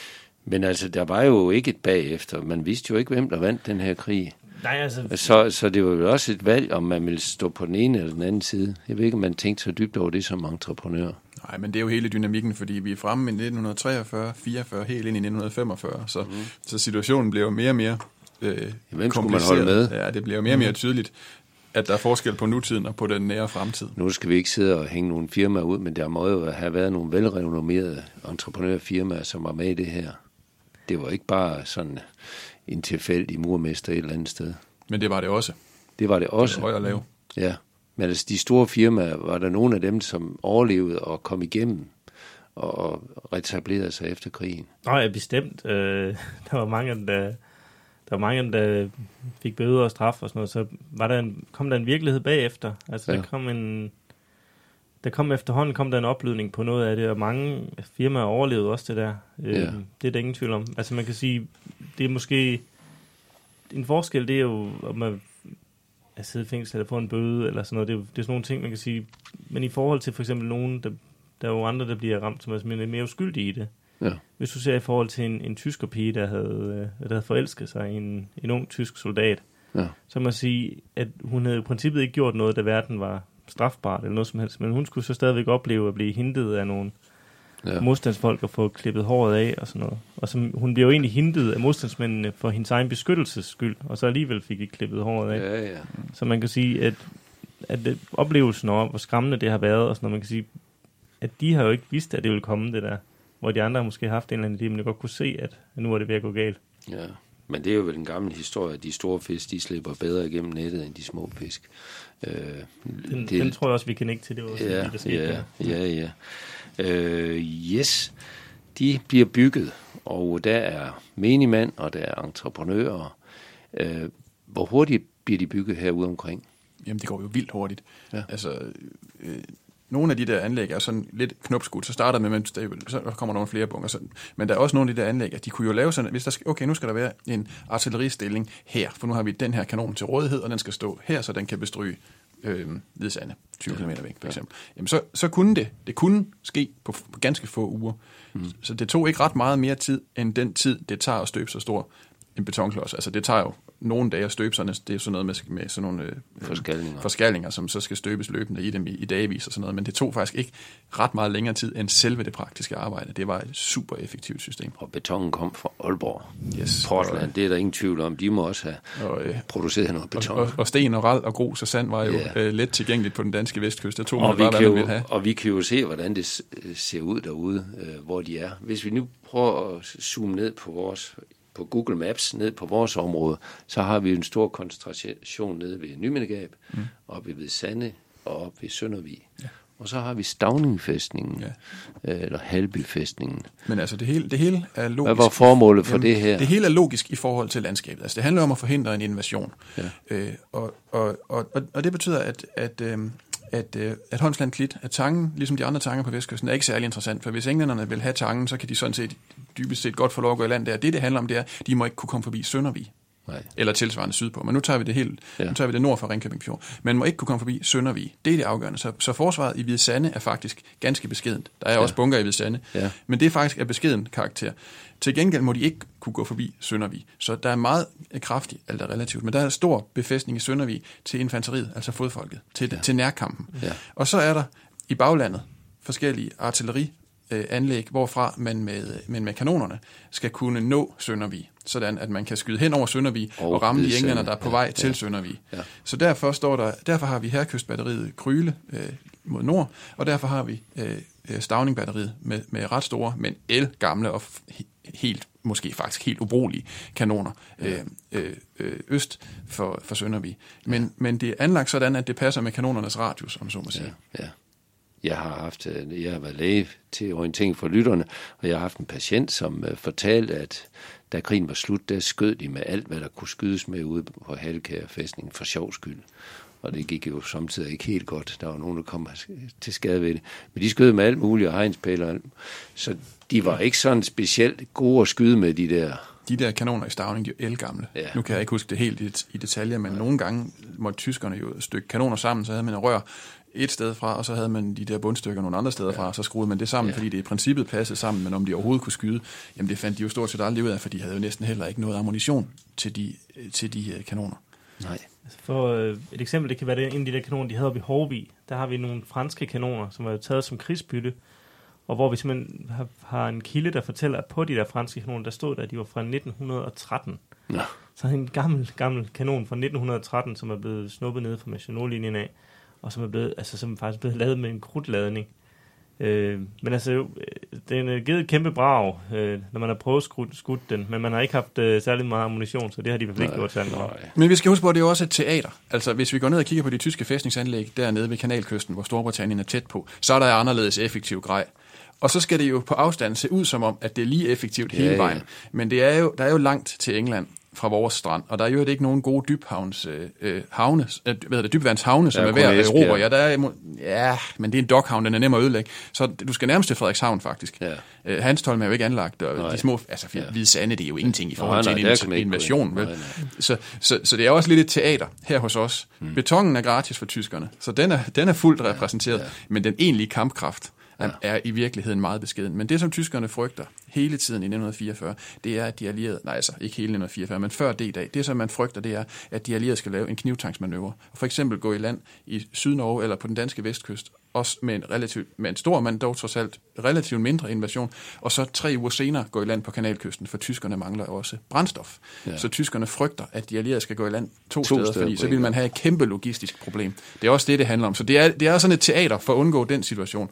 Men altså, der var jo ikke et bagefter. Man vidste jo ikke, hvem der vandt den her krig. Nej, altså... Så, så det var jo også et valg, om man ville stå på den ene eller den anden side. Jeg ved ikke, om man tænkte så dybt over det som entreprenør. Nej, men det er jo hele dynamikken, fordi vi er fremme i nitten treogfyrre, fireogfyrre, helt ind i nitten femogfyrre, så, mm. så situationen bliver jo mere og mere øh, hvem skulle man holde med? Ja, det bliver jo mere og mere tydeligt, at der er forskel på nutiden og på den nære fremtid. Nu skal vi ikke sidde og hænge nogle firmaer ud, men der må jo have været nogle velrenommerede entreprenørfirmaer, som var med i det her. Det var ikke bare sådan en tilfældig murmester et eller andet sted. Men det var det også. Det var det også. Det var høj og lav. Ja, men altså de store firmaer, var der nogle af dem, som overlevede og kom igennem og retablerede sig efter krigen? Nej, bestemt. Øh, der var mange, der, der var mange, der fik bøder og straf og sådan noget, så var der en, kom der en virkelighed bagefter. Altså, ja. der kom en... Der kom efterhånden kom der en oplydning på noget af det, og mange firmaer overlevede også det der. Øh, ja. Det er der ingen tvivl om. Altså man kan sige, det er måske... En forskel, det er jo, om man at sidde i fængsel eller få en bøde, eller sådan noget. Det er, det er sådan nogle ting, man kan sige. Men i forhold til for eksempel nogen, der, der er jo andre, der bliver ramt, som er mere uskyldige i det. Ja. Hvis du ser i forhold til en, en tysker pige, der havde, der havde forelsket sig i en, en ung tysk soldat, ja. så må man sige, at hun havde i princippet ikke gjort noget, da verden var strafbart eller noget som helst, men hun skulle så stadigvæk opleve at blive hintet af nogle ja. modstandsfolk og få klippet håret af og sådan noget. Og så, hun blev jo egentlig hintet af modstandsmændene for hendes egen beskyttelses skyld, og så alligevel fik ikke klippet håret af. Ja, ja. Så man kan sige, at, at oplevelsen over, hvor skræmmende det har været, og sådan noget, man kan sige, at de har jo ikke vidst, at det ville komme det der, hvor de andre har måske haft en eller anden idé, men de godt kunne se, at nu er det ved at gå galt. Ja, men det er jo vel en gammel historie, at de store fisk, de slipper bedre igennem nettet end de små fisk. Øh, den, det, den tror jeg også, vi kan ikke til det. Også, ja, det, ja, ja, ja. Øh, yes. de bliver bygget, og der er menigmand, og der er entreprenører. Øh, hvor hurtigt bliver de bygget herude omkring? Jamen, det går jo vildt hurtigt. Ja. Altså, øh, nogle af de der anlæg er sådan lidt knopskudt. Så starter med, så kommer nogle flere bunker. Sådan. Men der er også nogle af de der anlæg, at de kunne jo lave sådan, hvis der skal, okay, nu skal der være en artilleristilling her, for nu har vi den her kanon til rådighed, og den skal stå her, så den kan bestryge øh, Hvide Sande, tyve kilometer væk, for eksempel. Jamen, så, så kunne det, det kunne ske på, på ganske få uger. Mm. Så det tog ikke ret meget mere tid, end den tid, det tager at støbe så stor en betonklods. Altså, det tager jo nogle dage at støbe sådan, det er sådan noget med, med sådan nogle øh, forskalninger. forskalninger, som så skal støbes løbende i dem i, i dagevis og sådan noget, men det tog faktisk ikke ret meget længere tid end selve det praktiske arbejde. Det var et super effektivt system. Og betongen kom fra Aalborg. Yes. Portland, det er der ingen tvivl om. De må også have og, øh, produceret noget beton. Og, og, og sten og ral og grus og sand var jo yeah. øh, let tilgængeligt på den danske vestkyst. Det tog og, man vi bare, kan hvad jo, man ville have. og vi kan jo se, hvordan det ser ud derude, øh, hvor de er. Hvis vi nu prøver at zoome ned på vores på Google Maps ned på vores område, så har vi en stor koncentration nede ved Nymindegab, mm. oppe ved Sande og oppe ved Søndervig. Ja. Og så har vi Stavningfæstningen, ja. eller Halbyfæstningen. Men altså, det hele, det hele er logisk. Hvad var formålet for Jamen, det her? Det hele er logisk i forhold til landskabet. Altså, det handler om at forhindre en invasion. Ja. Øh, og, og, og, og det betyder, at, at, øh, at, øh, at Holmsland Klit, at Tangen, ligesom de andre tanger på vestkysten, er ikke særlig interessant. For hvis englænderne vil have Tangen, så kan de sådan set dybest set godt få lov at gå i land der. Det, det handler om, det er, at de må ikke kunne komme forbi Søndervig. Nej. Eller tilsvarende sydpå. Men nu tager vi det helt, ja. nu tager vi det nord for Ringkøbing Fjord. Man må ikke kunne komme forbi Søndervig. Det er det afgørende. Så, så forsvaret i Hvide Sande er faktisk ganske beskedent. Der er ja. også bunker i Hvide Sande. Ja. Men det er faktisk af beskeden karakter. Til gengæld må de ikke kunne gå forbi Søndervig. Så der er meget kraftigt, altså relativt. Men der er en stor befæstning i Søndervig til infanteriet, altså fodfolket, til, ja. til nærkampen. Ja. Og så er der i baglandet forskellige artilleri anlæg, hvorfra man med, men med kanonerne skal kunne nå Søndervig, sådan at man kan skyde hen over Søndervig og, og ramme de englænder, der er på vej ja, til ja, Søndervig. Ja. Så derfor, står der, derfor har vi Herkystbatteriet Kryle øh, mod nord, og derfor har vi øh, Stavningbatteriet med, med ret store, men elgamle og f- helt, måske faktisk helt ubrugelige kanoner ja. øh, øh, øst for, for Søndervig. Men, ja. men det er anlagt sådan, at det passer med kanonernes radius, om så må sige. Ja, ja. Jeg har haft, jeg har været læge til orientering for lytterne, og jeg har haft en patient, som uh, fortalte, at da krigen var slut, der skød de med alt, hvad der kunne skydes med ude på Halkærfæstningen for sjov skyld. Og det gik jo samtidig ikke helt godt. Der var nogen, der kom til skade ved det. Men de skød med alt muligt, og hegnspæler. Så de var ikke sådan specielt gode at skyde med de der. De der kanoner i Stavning, de er elgamle. Ja. Nu kan jeg ikke huske det helt i, i detaljer, men ja. nogle gange måtte tyskerne jo stykke kanoner sammen, så havde man en rør et sted fra, og så havde man de der bundstykker nogle andre steder ja. fra, og så skruede man det sammen, ja. fordi det i princippet passede sammen, men om de overhovedet kunne skyde, jamen det fandt de jo stort set aldrig ud af, for de havde jo næsten heller ikke noget ammunition til de, til de uh, kanoner. Nej. For øh, et eksempel, det kan være det, en af de der kanoner, de havde oppe i Hårvig. Der har vi nogle franske kanoner, som er taget som krigsbytte, og hvor vi simpelthen har, har en kilde, der fortæller, at på de der franske kanoner, der stod der, at de var fra nitten tretten. Ja. Så en gammel, gammel kanon fra nitten tretten, som er blevet snuppet ned fra Maginot-linjen af, og som er blevet, altså som er faktisk blevet lavet med en krudtladning. Øh, men altså, den er givet et kæmpe brag, øh, når man har prøvet at skudt den, men man har ikke haft øh, særlig meget ammunition, så det har de i hvert fald ikke gjort særlig meget. Men vi skal huske på, at det er også et teater. Altså, hvis vi går ned og kigger på de tyske fæstningsanlæg dernede ved Kanalkysten, hvor Storbritannien er tæt på, så er der anderledes effektiv grej. Og så skal det jo på afstand se ud som om, at det er lige effektivt hele vejen. Ja, ja. Men det er jo, der er jo langt til England fra vores strand, og der er jo ikke nogen gode dybhavns øh, havne, øh, hvad hedder det, dybvandshavne, som er værd at erobre. Ja, der er, ja, men det er en dokhavn, den er nem at ødelægge. Så du skal nærmest til Frederikshavn, faktisk. Ja. Øh, Hanstholm er jo ikke anlagt, og nej. De små, altså Hvide Sande, det er jo ingenting i forhold nej, nej, til en invasion. Vel? Nej, nej. Så, så, så det er også lidt et teater her hos os. Hmm. Betongen er gratis for tyskerne, så den er, den er fuldt repræsenteret, ja, ja. Men den egentlige kampkraft ja. er i virkeligheden meget beskeden. Men det, som tyskerne frygter hele tiden i nitten fireogfyrre, det er, at de allierede, nej altså ikke hele nitten fireogfyrre, men før D-dag, det som man frygter, det er, at de allierede skal lave en knivtangsmanøvre. For eksempel gå i land i Sydnorge eller på den danske vestkyst, også med en, relativt, med en stor, men dog trods alt relativt mindre invasion, og så tre uger senere gå i land på Kanalkysten, for tyskerne mangler også brændstof. Ja. Så tyskerne frygter, at de allierede skal gå i land to, to steder, steder, fordi så vil man have et kæmpe logistisk problem. Det er også det, det handler om. Så det er, det er sådan et teater for at undgå den situation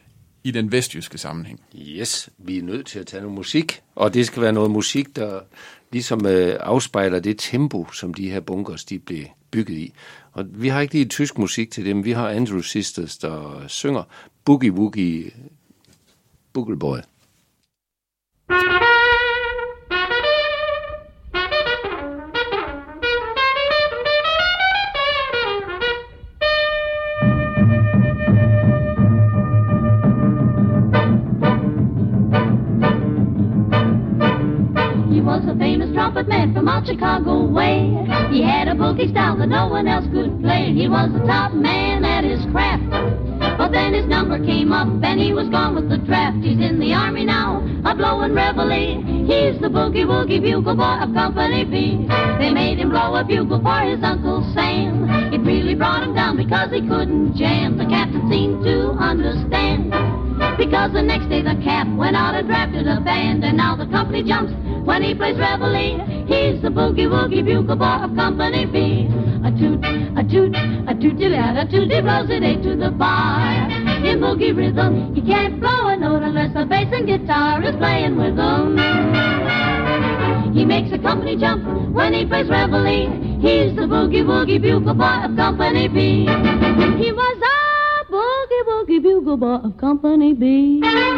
i den vestjyske sammenhæng. Yes, vi er nødt til at tage noget musik, og det skal være noget musik, der ligesom øh, afspejler det tempo, som de her bunkers, de blev bygget i. Og vi har ikke lige tysk musik til dem, vi har Andrew Sisters, der synger Boogie Woogie Boogie Boy. Chicago way. He had a boogie style that no one else could play. He was the top man at his craft. But then his number came up and he was gone with the draft. He's in the army now, a blowin' reveille. He's the boogie woogie bugle boy of Company B. They made him blow a bugle for his Uncle Sam. It really brought him down because he couldn't jam. The captain seemed to understand, because the next day the cap went out and drafted a band. And now the company jumps when he plays reveille. He's the boogie woogie bugle boy of Company B. A toot, a toot, a tooty lad, a tooty blows it eight to the bar. In boogie rhythm, he can't blow a note unless the bass and guitar is playing with him. He makes a company jump when he plays reveille. He's the boogie woogie bugle boy of Company B. He was a boogie woogie bugle boy of Company B.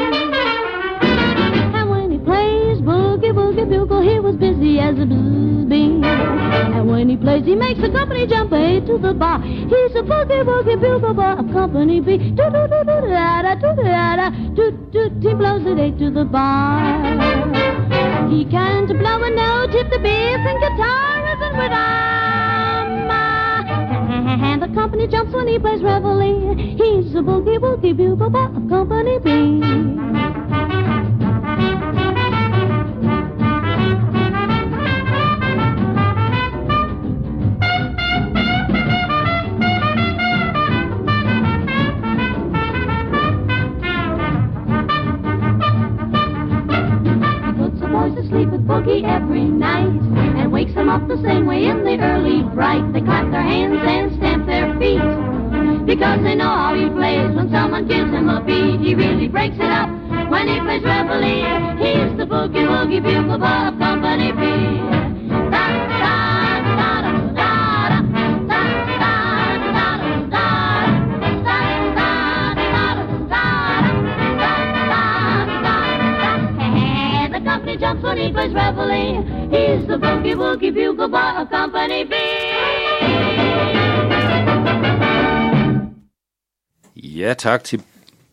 And when he plays boogie woogie bugle, he was busy as a bzz bee. And when he plays, he makes the company jump eight to the bar. He's a boogie woogie bugle boy of Company B. Do do do do da da do da da do do. He blows it eight to the bar. He can't blow a note if the bass and guitar isn't with him. And the company jumps when he plays reveille. He's a boogie woogie bugle boy of Company B. Sleep with boogie every night and wakes them up the same way in the early bright. They clap their hands and stamp their feet because they know how he plays. When someone gives him a beat, he really breaks it up when he plays reveille. He's the boogie woogie bugle boy of Company B. Da, da, da, da, da, da, da, da, da, da, the company jumps when he plays reveille. He's the boogie woogie bugle boy of Company B. Ja, tak til,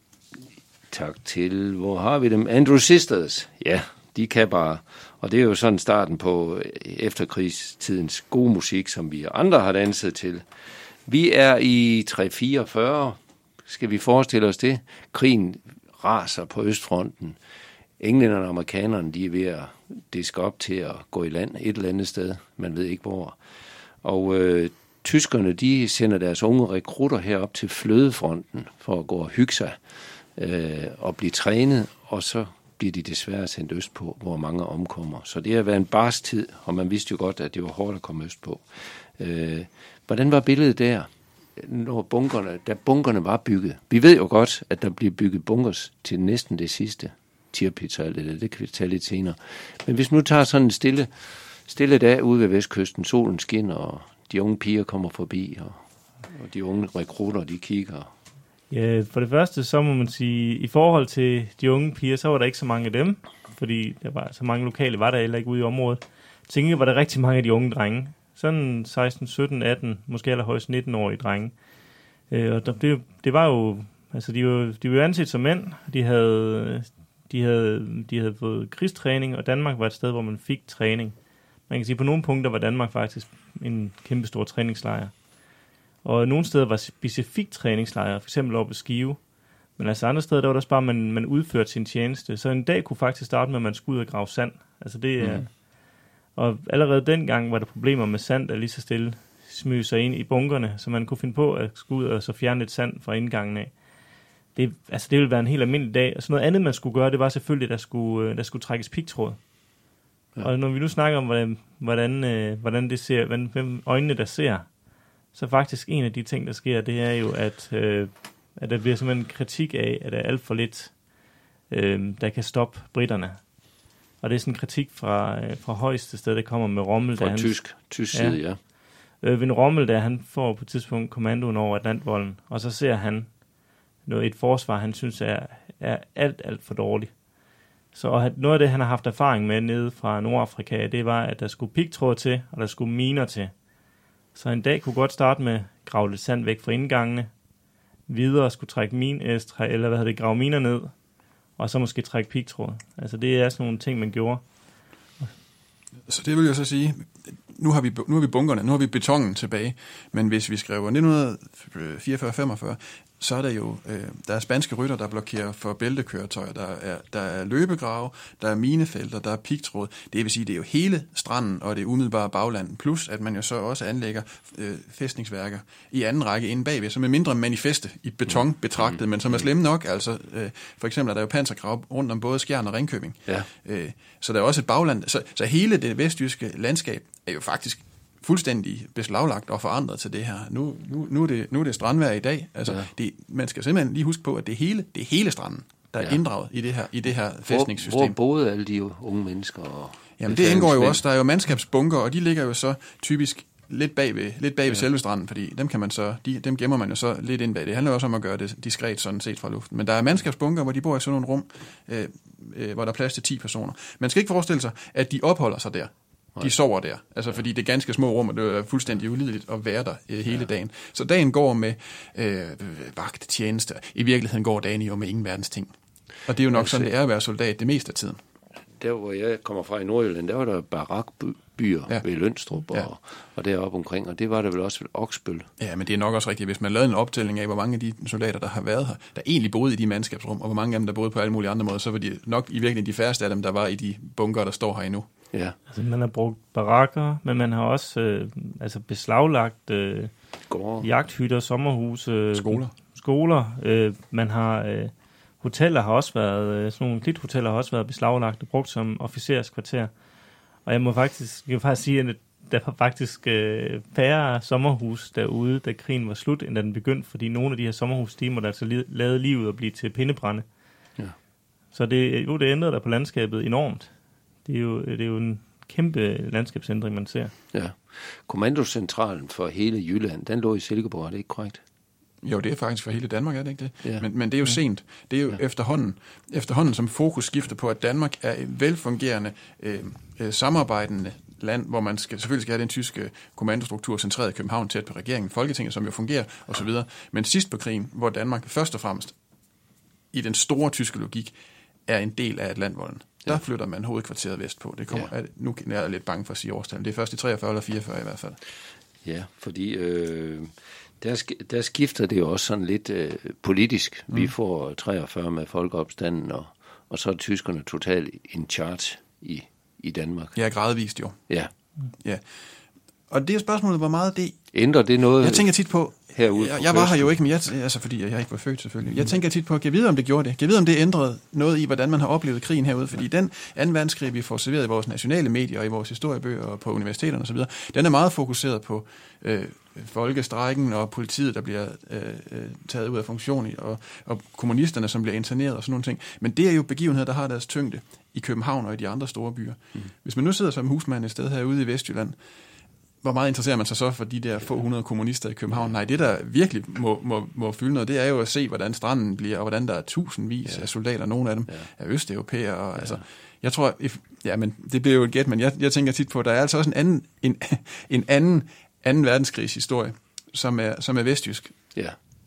tak til, hvor har vi dem? Andrew Sisters. Ja, de kan bare. Og det er jo sådan starten på efterkrigstidens gode musik, som vi andre har danset til. Vi er i tre fireogfyrre. Skal vi forestille os det? Krigen raser på Østfronten. Englænderne og amerikanerne, de er ved at diske op til at gå i land et eller andet sted. Man ved ikke hvor. Og øh, tyskerne, de sender deres unge rekrutter herop til Flødefronten for at gå og hygge sig øh, og blive trænet. Og så bliver de desværre sendt østpå, hvor mange omkommer. Så det har været en barsk tid, og man vidste jo godt, at det var hårdt at komme østpå. Øh, hvordan var billedet der, når bunkerne, da bunkerne var bygget? Vi ved jo godt, at der bliver bygget bunkers til næsten det sidste. Tirpitzer, eller det kan vi tage lidt senere. Men hvis nu tager sådan en stille, stille dag ude ved vestkysten, solen skinner, og de unge piger kommer forbi, og, og de unge rekrutter, de kigger. Ja, for det første, så må man sige, i forhold til de unge piger, så var der ikke så mange af dem, fordi der var så mange lokale, var der heller ikke ude i området. Til gengæld var der rigtig mange af de unge drenge. Sådan seksten, sytten, atten, måske allerhøjst nitten-årige drenge. Og det, det var jo, altså de var, de var jo anset som mænd, de havde... De havde, de havde fået krigstræning, og Danmark var et sted, hvor man fik træning. Man kan sige, at på nogle punkter var Danmark faktisk en kæmpe stor træningslejr. Og nogle steder var specifikt træningslejre, for eksempel oppe på Skive. Men altså andre steder, der var der også bare, at man, man udførte sin tjeneste. Så en dag kunne faktisk starte med, at man skulle ud og grave sand. Altså det, mm. Og allerede dengang var der problemer med sand, der lige så stille smøg sig ind i bunkerne, så man kunne finde på at skulle ud og så fjerne lidt sand fra indgangen af. Det, altså det ville være en helt almindelig dag. Og så noget andet, man skulle gøre, det var selvfølgelig, at der skulle, der skulle trækkes pigtråd. Ja. Og når vi nu snakker om, hvordan, hvordan, øh, hvordan det ser, hvordan, hvem øjnene der ser, så faktisk en af de ting, der sker, det er jo, at, øh, at der bliver simpelthen en kritik af, at der er alt for lidt, øh, der kan stoppe britterne. Og det er sådan en kritik fra, øh, fra højeste sted, der kommer med Rommel. Fra der tysk, han, tysk side, ja. ja. Øh, ved Rommel, der han får på et tidspunkt kommandoen over Atlantvolden, og så ser han noget, et forsvar, han synes er, er alt, alt for dårligt. Så og noget af det, han har haft erfaring med nede fra Nordafrika, det var, at der skulle pigtråd til, og der skulle miner til. Så en dag kunne godt starte med at grave lidt sand væk fra indgangene, videre skulle trække min, eller hvad hedder det, grave miner ned, og så måske trække pigtråd. Altså det er sådan nogle ting, man gjorde. Så det vil jeg så sige, nu har vi, nu har vi bunkerne, nu har vi betongen tilbage, men hvis vi skriver nitten fireogfyrre femogfyrre, så er der jo, øh, der er spanske rytter, der blokerer for bæltekøretøjer, der er, der er løbegrave, der er minefelter, der er pigtråd. Det vil sige, det er jo hele stranden og det umiddelbare bagland, plus at man jo så også anlægger øh, fæstningsværker i anden række inde bagved, som er mindre manifeste i beton betragtet, mm. men som er slemme nok. Altså, øh, for eksempel er der jo pansergrav rundt om både Skjern og Ringkøbing. Ja. Øh, så der er også et bagland. Så, så hele det vestjyske landskab er jo faktisk fuldstændig beslaglagt og forandret til det her. Nu, nu, nu, er, det, nu er det strandvejr i dag. Altså, ja. det, man skal simpelthen lige huske på, at det er hele, det er hele stranden, der er ja. inddraget i det her, i det her fæstningssystem. Hvor, hvor boede alle de unge mennesker? Og Jamen, det indgår jo også. Der er jo mandskabsbunker, og de ligger jo så typisk lidt bagved, lidt bagved ja. selve stranden, fordi dem kan man så, de, dem gemmer man jo så lidt ind bag. Det handler også om at gøre det diskret sådan set fra luften. Men der er mandskabsbunker, hvor de bor i sådan nogle rum, øh, øh, hvor der er plads til ti personer. Man skal ikke forestille sig, at de opholder sig der. De sover der, altså fordi det er ganske små rum, og det er fuldstændig ulideligt at være der øh, hele ja. dagen. Så dagen går med øh, vagttjeneste. I virkeligheden går dagen jo med ingen verdens ting. Og det er jo nok altså, sådan, det er at være soldat det meste af tiden. Der, hvor jeg kommer fra i Nordjylland, der var der barakbyer ja. ved Lønstrup og, ja. og deroppe omkring, og det var der vel også ved Oksbøl. Ja, men det er nok også rigtigt. Hvis man lavede en optælling af, hvor mange af de soldater, der har været her, der egentlig boede i de mandskabsrum, og hvor mange af dem, der boede på alle mulige andre måder, så var de nok i virkeligheden de færreste af dem, der var i de bunker, der står her endnu. Ja. Altså, man har brugt barakker, men man har også øh, altså beslaglagt øh, jagthytter, sommerhuse, skoler. skoler. Øh, man har øh, hoteller har også været, øh, sådan nogle klithoteller har også været beslaglagt og brugt som officerskvarter. Og jeg må faktisk, jeg vil faktisk sige, at der var faktisk øh, færre sommerhus derude, da krigen var slut, end da den begyndte, fordi nogle af de her sommerhus, de måtte altså li- lade livet og blive til pindebrænde. Ja. Så det, jo, det ændrede der på landskabet enormt. Det er, jo, det er jo en kæmpe landskabsændring, man ser. Ja. Kommandocentralen for hele Jylland, den lå i Silkeborg, er det ikke korrekt? Jo, det er faktisk for hele Danmark, er det ikke det? Ja. Men, men det er jo sent. Det er jo ja. efterhånden, efterhånden, som fokus skifter på, at Danmark er et velfungerende, øh, øh, samarbejdende land, hvor man skal, selvfølgelig skal have den tyske kommandostruktur centreret i København, tæt på regeringen, Folketinget, som jo fungerer, osv. Men sidst på krigen, hvor Danmark først og fremmest i den store tyske logik er en del af Atlantvolden. Der flytter man hovedkvarteret vestpå. Det kommer, ja. Nu er jeg lidt bange for at sige årstallet. Det er først i treogfyrre eller fireogfyrre i hvert fald. Ja, fordi øh, der, der skifter det jo også sådan lidt øh, politisk. Mm. Vi får treogfyrre med folkeopstanden, og, og så er tyskerne totalt in charge i, i Danmark. Ja, gradvist jo. Ja. Ja. Og det er spørgsmålet, hvor meget det... Ændrer det noget? Jeg tænker tit på... Herude jeg, jeg var her jo ikke, men jeg, altså fordi jeg ikke var født selvfølgelig. Jeg tænker tit på, kan jeg vide, om det gjorde det? Kan jeg vide, om det ændrede noget i, hvordan man har oplevet krigen herude? Fordi den anden verdenskrig, vi får serveret i vores nationale medier og i vores historiebøger og på universiteterne osv., den er meget fokuseret på øh, folkestrækken og politiet, der bliver øh, taget ud af funktion, og, og kommunisterne, som bliver interneret og sådan nogle ting. Men det er jo begivenheder, der har deres tyngde i København og i de andre store byer. Mm. Hvis man nu sidder som husmand et sted herude i Vestjylland, hvor meget interesserer man sig så for de der få hundrede kommunister i København? Nej, det der virkelig må, må, må fylde noget, det er jo at se, hvordan stranden bliver, og hvordan der er tusindvis ja. af soldater, nogle af dem ja. er østeuropæere. Og, ja. altså, jeg tror, if, ja, men det bliver jo et gæt, men jeg, jeg tænker tit på, at der er altså også en anden, en, en anden, anden verdenskrigshistorie, som er, som er vestjysk. Ja.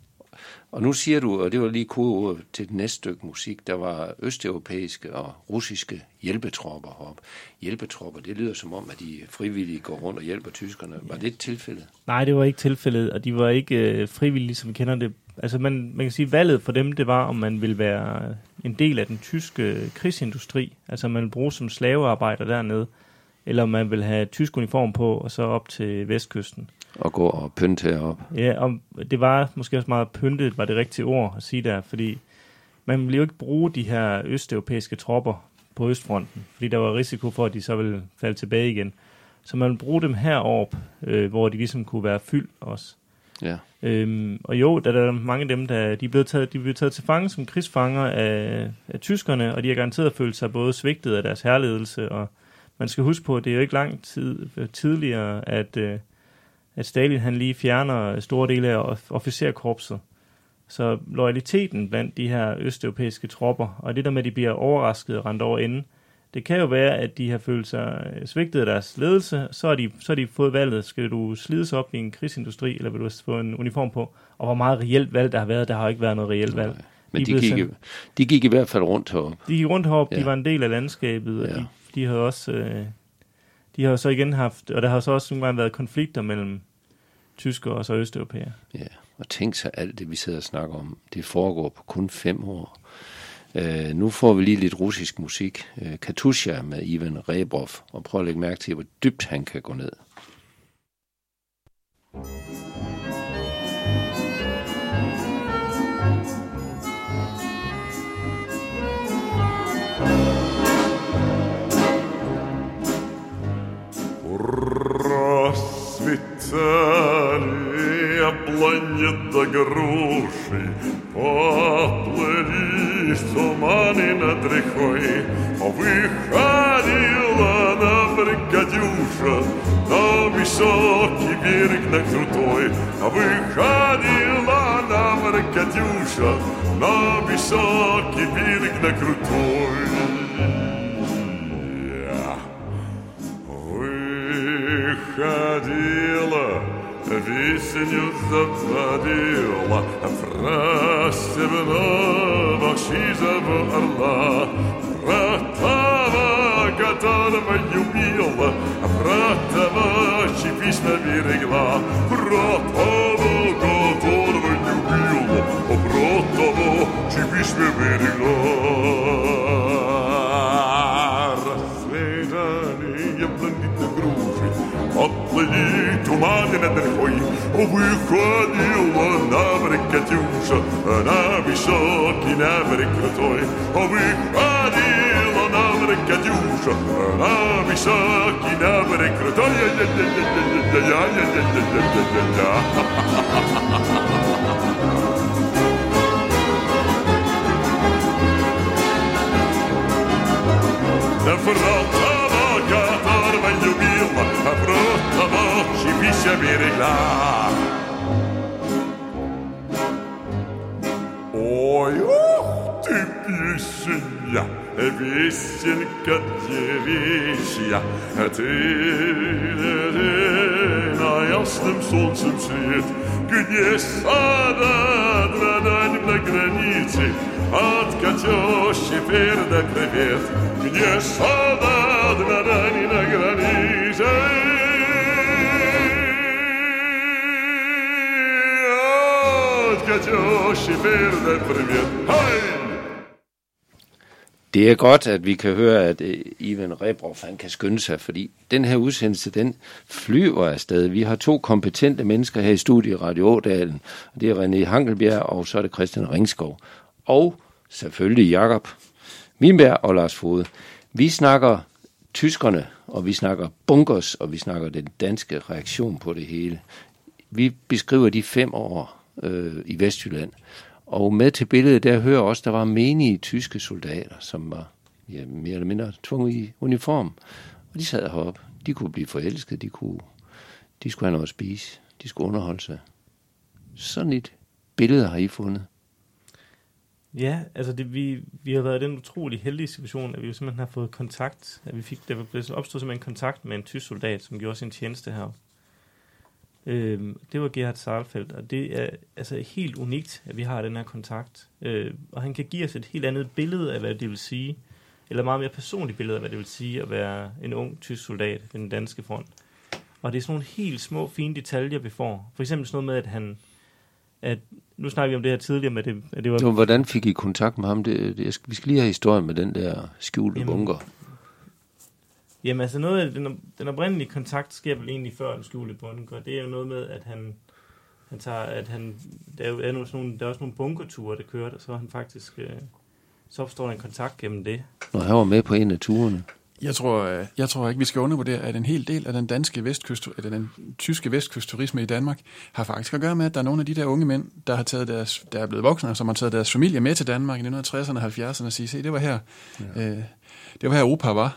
Og nu siger du, og det var lige kodeordet til det næste stykke musik, der var østeuropæiske og russiske hjælpetropper heroppe. Hjælpetropper, det lyder som om, at de frivillige går rundt og hjælper tyskerne. Var det et tilfælde? Nej, det var ikke tilfældet, og de var ikke øh, frivillige, som vi kender det. Altså man, man kan sige, valget for dem, det var, om man ville være en del af den tyske krigsindustri, altså man ville bruge som slavearbejder dernede, eller om man ville have tysk uniform på, og så op til vestkysten. Og gå og pynte herop. Ja, og det var måske også meget pyntet, var det rigtige ord at sige der, fordi man ville jo ikke bruge de her østeuropæiske tropper på Østfronten, fordi der var risiko for, at de så ville falde tilbage igen. Så man ville bruge dem heroppe, øh, hvor de ligesom kunne være fyldt også. Ja. Øhm, og jo, der er mange af dem, der de er blevet taget, de er blevet taget til fange som krigsfanger af, af tyskerne, og de har garanteret følt sig både svigtet af deres hærledelse, og man skal huske på, at det er jo ikke lang tid tidligere, at, øh, at Stalin han lige fjerner store dele af officerkorpset. Så loyaliteten blandt de her østeuropæiske tropper, og det der med, at de bliver overrasket og rendt over enden, det kan jo være, at de har følt sig svigtet af deres ledelse, så har de, så har de fået valget, skal du slides op i en krigsindustri, eller vil du få en uniform på? Og hvor meget reelt valg der har været, der har ikke været noget reelt valg. Men de, de, gik, i, de gik i hvert fald rundt heroppe. De gik rundt heroppe, ja. De var en del af landskabet, og ja. de, de har også, øh, de har så igen haft, og der har så også nogle gange været konflikter mellem tyskere og så østeuropæere. Ja, og tænk sig alt det, vi sidder og snakker om, det foregår på kun fem år. Uh, nu får vi lige lidt russisk musik. Uh, Katusha med Ivan Rebrov, og prøv at lægge mærke til, hvor dybt han kan gå ned. Расцветали планета груши, поплыли туманы над рекой, выходила на Катюша на высокий берег, на крутой, выходила на Катюша на высокий берег, на крутой. Выходила, весню заводила, про степного сизого орла, про того, которого любила, про того, чьи письма берегла, про того, которого любила, про того, чьи письма берегла. Расцветали планеты груши, отплыли туманы над рекой, выходила на берег Катюша, на высокий, на берег крутой, выходила на берег Катюша, на высокий, на берег крутой. Про того, которого любила, про того, чьи письма берегла. Ой, ух ты, песня, песенка девичья, ты, ты на ясным солнцем свет, где сада дань на границе, от Катюши перда привет, где солдат на дани на границе. От Катюши перда привет. Хай! Det er godt, at vi kan høre, at Ivan Rebrov, han kan skynde sig, fordi den her udsendelse, den flyver afsted. Vi har to kompetente mennesker her i studiet Radio Ådalen, og det er René Hankelbjerg, og så er det Christian Ringskov. Og selvfølgelig Jakob Wienberg og Lars Fode. Vi snakker tyskerne, og vi snakker bunkers, og vi snakker den danske reaktion på det hele. Vi beskriver de fem år øh, i Vestjylland. Og med til billedet, der hører også, der var menige tyske soldater, som var ja, mere eller mindre tvunget i uniform. Og de sad heroppe. De kunne blive forelsket, de, kunne, de skulle have noget at spise, de skulle underholde sig. Sådan et billede har I fundet. Ja, altså det, vi, vi har været i den utrolig heldige situation, at vi jo simpelthen har fået kontakt, at vi fik, der opstod simpelthen kontakt med en tysk soldat, som gjorde sin tjeneste her. Øh, det var Gerhard Saalfeldt, og det er altså helt unikt, at vi har den her kontakt. Øh, og han kan give os et helt andet billede af, hvad det vil sige, eller meget mere personligt billede af, hvad det vil sige at være en ung tysk soldat ved den danske front. Og det er sådan nogle helt små, fine detaljer, vi får. For eksempel sådan noget med, at han... At, nu snakker vi om det her tidligere med det... At det var, jo, hvordan fik I kontakt med ham? Det, det, vi skal lige have historien med den der skjulte jamen, bunker. Jamen altså noget af den, den oprindelige kontakt sker vel egentlig før den skjulte bunker. Det er jo noget med, at han, han tager... At han, der, er jo, er nogle, sådan nogle, der er også nogle bunkerture, der kørte, og så han faktisk... Øh, så opstår der en kontakt gennem det. Når han var med på en af turene. Jeg tror, jeg tror ikke, vi skal undervurdere, at en hel del af den danske vestkyst, eller den tyske vestkystturisme i Danmark, har faktisk at gøre med, at der er nogle af de der unge mænd, der har taget deres, der er blevet voksne, som har taget deres familie med til Danmark i nitten tresserne og halvfjerdserne og sige, se, det var her, ja. øh, det var her Europa var.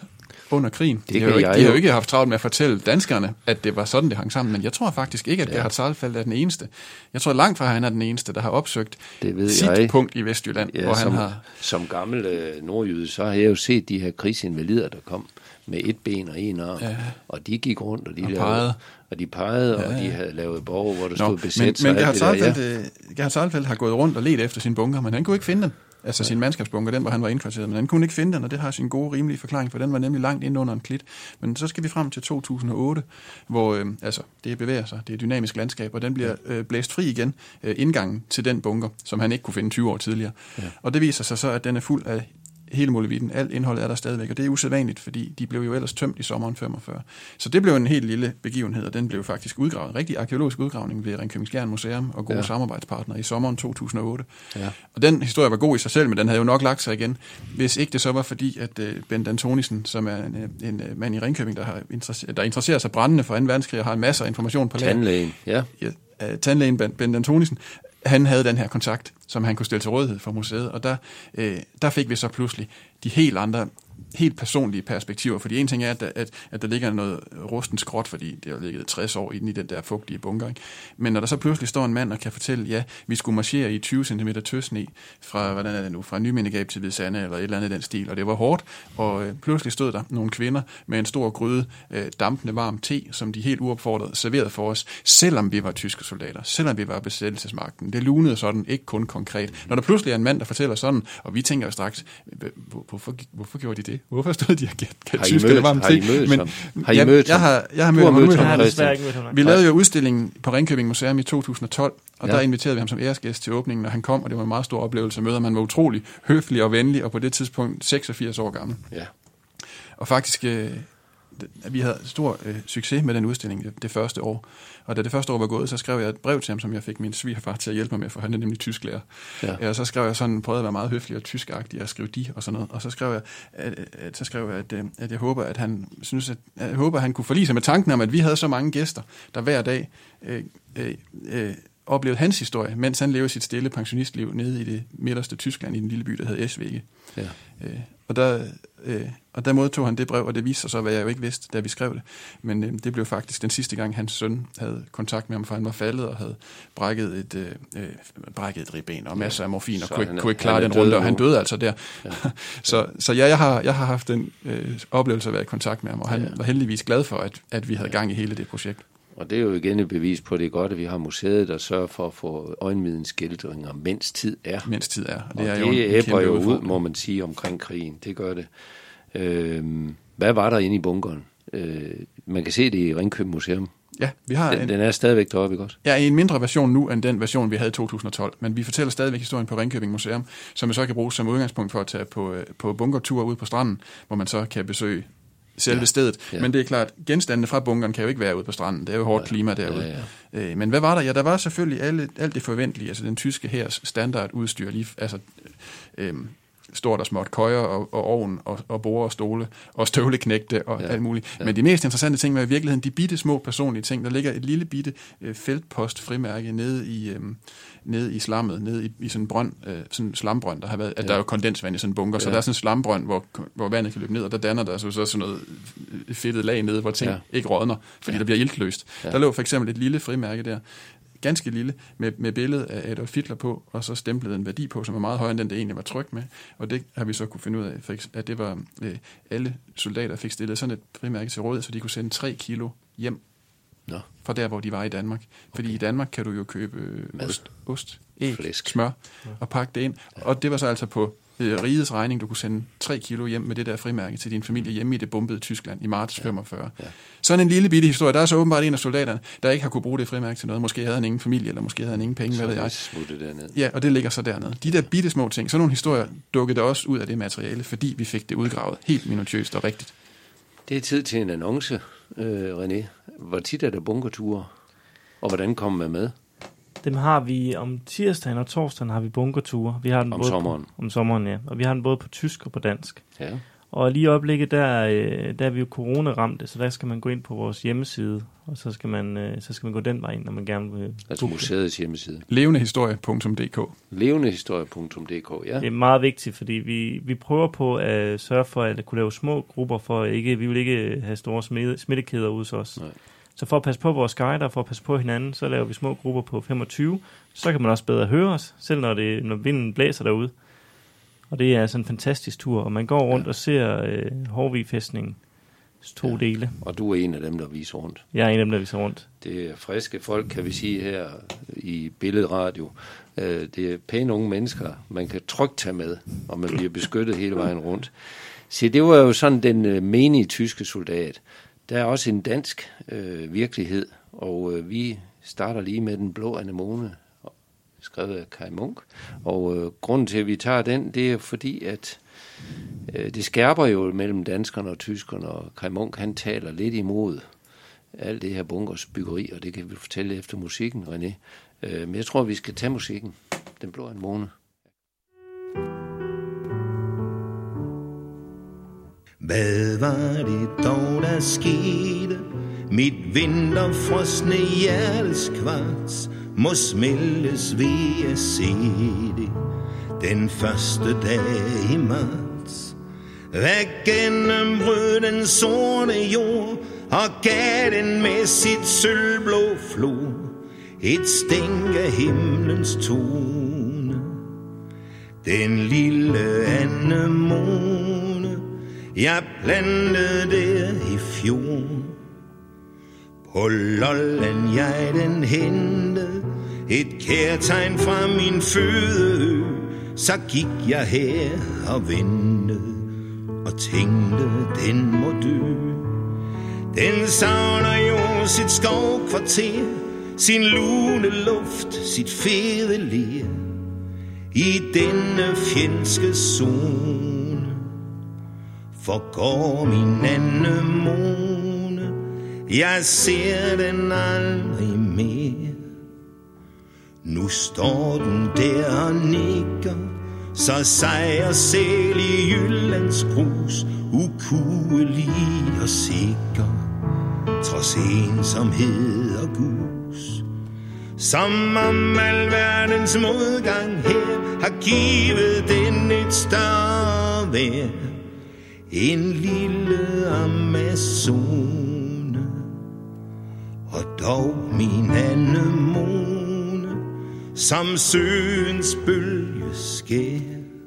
under krigen. Det de, har jo ikke, jeg de har jo jo ikke haft travlt med at fortælle danskerne, at det var sådan, det hang sammen, men jeg tror faktisk ikke, at Ja. Gerhard Saalfeldt er den eneste. Jeg tror langt fra, at han er den eneste, der har opsøgt Det ved sit jeg. punkt i Vestjylland, Ja, hvor han som, har... som gammel øh, nordjyde, så har jeg jo set de her krigsinvalider, der kom med et ben og en arm, Ja. og de gik rundt, og de Og lavede, pegede. og de pegede, Ja, og de ja. havde lavet borger, hvor der Nå, stod men, besæt, men og Gerhard alt det der. Ja. Saalfeldt, øh, Gerhard Saalfeldt har gået rundt og let efter sin bunker, men han kunne ikke finde den. Altså sin mandskabsbunker, den hvor han var indkvarteret, men han kunne ikke finde den, og det har sin gode, rimelige forklaring, for den var nemlig langt inde under en klit. Men så skal vi frem til to tusind og otte, hvor øh, altså, det bevæger sig, det er et dynamisk landskab, og den bliver øh, blæst fri igen, øh, indgangen til den bunker, som han ikke kunne finde tyve år tidligere. Ja. Og det viser sig så, at den er fuld af hele muligheden. Alt indholdet er der stadigvæk, og det er usædvanligt, fordi de blev jo ellers tømt i sommeren femogfyrre. Så det blev en helt lille begivenhed, og den blev faktisk udgravet. En rigtig arkeologisk udgravning ved Ringkøbing-Skjern Museum og gode ja. samarbejdspartnere i sommeren to tusind og otte. Ja. Og den historie var god i sig selv, men den havde jo nok lagt sig igen, hvis ikke det så var fordi, at uh, Bent Antonissen, som er en, en uh, mand i Ringkøbing, der, har interesser, der interesserer sig brændende for anden verdenskrig og har en masse af information på lager. Tandlægen, ja. ja uh, tandlægen Bent Antonissen, han havde den her kontakt, som han kunne stille til rådighed for museet, og der, øh, der fik vi så pludselig de helt andre, helt personlige perspektiver, fordi en ting er, at der, at, at der ligger noget rusten skrot, fordi det har ligget tres år inde i den der fugtige bunker, ikke? Men når der så pludselig står en mand og kan fortælle, ja, vi skulle marchere i tyve centimeter tøsne fra, hvordan er det nu, fra Nymindegab til Hvidsande, eller et eller andet i den stil, og det var hårdt, og øh, pludselig stod der nogle kvinder med en stor gryde øh, dampende varm te, som de helt uopfordret serverede for os, selvom vi var tyske soldater, selvom vi var besættelsesmagten. Det lunede sådan, ikke kun konkret. Når der pludselig er en mand, der fortæller sådan, og vi tænker jo straks, hvorfor, hvorfor gjorde de det? Hvorfor stod de og gav tyskerne varm te? Har I mødt Men, ham? Har I mødt jeg, jeg har, jeg har mødt ham? mødt Jeg ham. har desværre ikke mødt ham. Vi lavede jo udstillingen på Ringkøbing Museum i to tusind og tolv, og Ja. der inviterede vi ham som æresgæst til åbningen, når han kom, og det var en meget stor oplevelse at møde ham. Han var utrolig høflig og venlig, og på det tidspunkt seksogfirs år gammel. Ja. Og faktisk, øh, vi havde stor øh, succes med den udstilling det, det første år. Og da det første år var gået, så skrev jeg et brev til ham, som jeg fik min svigerfar til at hjælpe mig med, for han er nemlig tysklærer. Ja. Og så skrev jeg sådan, prøvede at være meget høflig og tyskagtig og skrive de og sådan noget. Og så skrev jeg, at, at, så skrev jeg, at, at jeg håber, at han synes, at, at jeg håber, at han kunne forlige sig med tanken om, at vi havde så mange gæster, der hver dag øh, øh, øh, oplevede hans historie, mens han levede sit stille pensionistliv nede i det midterste Tyskland, i den lille by, der hed Eswege. Ja. Øh, og, der, øh, og der modtog han det brev, og det viste sig så, hvad jeg jo ikke vidste, da vi skrev det. Men øh, det blev faktisk den sidste gang, hans søn havde kontakt med ham, for han var faldet og havde brækket et, øh, brækket et ribben og masser af morfin, og kunne, han, kunne ikke klare den runde, og han døde altså der. Ja. så så ja, jeg har, jeg har haft den øh, oplevelse at være i kontakt med ham, og han ja. var heldigvis glad for, at, at vi havde gang i hele det projekt. Og det er jo igen et bevis på, at det er godt, at vi har museet, der sørger for at få øjenvidensskildringer, mens tid er. Mens tid er. Og det, det, er er jo jo det æbber jo ud, udfordring. må man sige, omkring krigen. Det gør det. Øhm, hvad var der inde i bunkeren? Øh, man kan se det i Ringkøbing Museum. Ja, vi har den, en, den er stadigvæk deroppe, ikke også? Ja, i en mindre version nu, end den version, vi havde i to tusind og tolv. Men vi fortæller stadigvæk historien på Ringkøbing Museum, som vi så kan bruge som udgangspunkt for at tage på, på bunkerture ude på stranden, hvor man så kan besøge selve ja. stedet. Ja. Men det er klart, genstandene fra bunkeren kan jo ikke være ude på stranden. Det er jo hårdt ja. klima derude. Ja, ja. Men hvad var der? Ja, der var selvfølgelig alle, alt det forventelige, altså den tyske hærs standardudstyr, lige, altså øh, stort og småt, køjer og, og ovn og, og borde og stole og støvleknægte og ja. alt muligt. Ja. Men de mest interessante ting var i virkeligheden de bitte små personlige ting. Der ligger et lille bitte øh, feltpost-frimærke nede i, øh, nede i slammet, nede i, i sådan en brønd, øh, sådan en slambrønd, der har været, ja. at der er jo kondensvand i sådan en bunker, ja. så der er sådan en slambrønd, hvor, hvor vandet kan løbe ned, og der danner der så, så sådan noget fedtet lag nede, hvor ting ja. ikke rådner, fordi ja. der bliver iltløst. Ja. Der lå for eksempel et lille frimærke der, ganske lille, med, med billedet af Adolf Hitler på, og så stemplet en værdi på, som er meget højere end den, det egentlig var trykt med. Og det har vi så kunne finde ud af, at det var, øh, alle soldater fik stillet sådan et frimærke til rådighed, så de kunne sende tre kilo hjem no. fra der, hvor de var i Danmark. Fordi okay. i Danmark kan du jo købe øh, ost, ost, æg, Flæsk. smør, ja. og pakke det ind. Ja. Og det var så altså på øh, rigets regning, du kunne sende tre kilo hjem med det der frimærke til din familie hjemme i det bombede Tyskland i marts ja. femogfyrre. Ja. Sådan en lille bitte historie. Der er så åbenbart en af soldaterne, der ikke har kunne bruge det frimærke til noget. Måske havde han ingen familie, eller måske havde han ingen penge, så hvad ved jeg. Dernede. Ja, og det ligger så dernede. De der bitte små ting, sådan nogle historier dukkede også ud af det materiale, fordi vi fik det udgravet helt minutiøst og rigtigt. Det er tid til en annonce, øh, René. Hvor tit er der bunkerture, og hvordan kommer man med? Dem har vi om tirsdagen og torsdagen har vi bunkerture. Vi har den om både sommeren? På, om sommeren, ja. Og vi har den både på tysk og på dansk. Ja. Og lige i øjeblikket, der, øh, der er vi jo corona-ramte, så der skal man gå ind på vores hjemmeside, og så skal man, øh, så skal man gå den vej ind, når man gerne vil. Altså museets hjemmeside. levendehistorie punktum d k. levendehistorie punktum d k, ja. Det er meget vigtigt, fordi vi, vi prøver på at sørge for, at kunne lave små grupper, for ikke, vi vil ikke have store smitte, smittekæder ude hos os. Nej. Så for at passe på vores guider, for at passe på hinanden, så laver vi små grupper på femogtyve. Så kan man også bedre høre os, selv når, det, når vinden blæser derude. Og det er altså en fantastisk tur, og man går rundt ja. og ser øh, Hårvig-fæstningen to ja. dele. Og du er en af dem, der viser rundt. Jeg er en af dem, der viser rundt. Det er friske folk, kan vi sige her i Billedradio. Det er pæne unge mennesker, man kan trygt tage med, og man bliver beskyttet hele vejen rundt. Så det var jo sådan den menige tyske soldat. Der er også en dansk øh, virkelighed, og øh, vi starter lige med Den blå anemone, skrevet af Kaj Munk. Og øh, grunden til, at vi tager den, det er fordi, at øh, det skærper jo mellem danskerne og tyskerne, og Kaj Munk, han taler lidt imod alt det her bunkersbyggeri, og det kan vi fortælle efter musikken, René. Øh, men jeg tror, vi skal tage musikken. Den blå anemone. Hvad var det dog, der skete? Mit vinterfrosne hjertes kvarts må smeltes ved at se det den første dag i marts. Hvad gennembrød den sorte jord og gav den med sit sølvblå flor et stænk af himlens tone. Den lille anemone jeg plantede der i fjor. På Lolland jeg den hentede et kærtegn fra min fødeø. Så gik jeg her og ventede og tænkte, den må dø. Den savner jo sit skovkvarter, sin lune luft, sit fede ler i denne fjendske zone. Forgår min anemone, jeg ser den aldrig mere. Nu står den der og nikker, så sejr selv i Jyllands grus, ukuelig og sikker, trods ensomhed og gus. Som om alverdens modgang her har givet den et større værd. En lille Amazone, og dog min anemone, som søens bølge skær.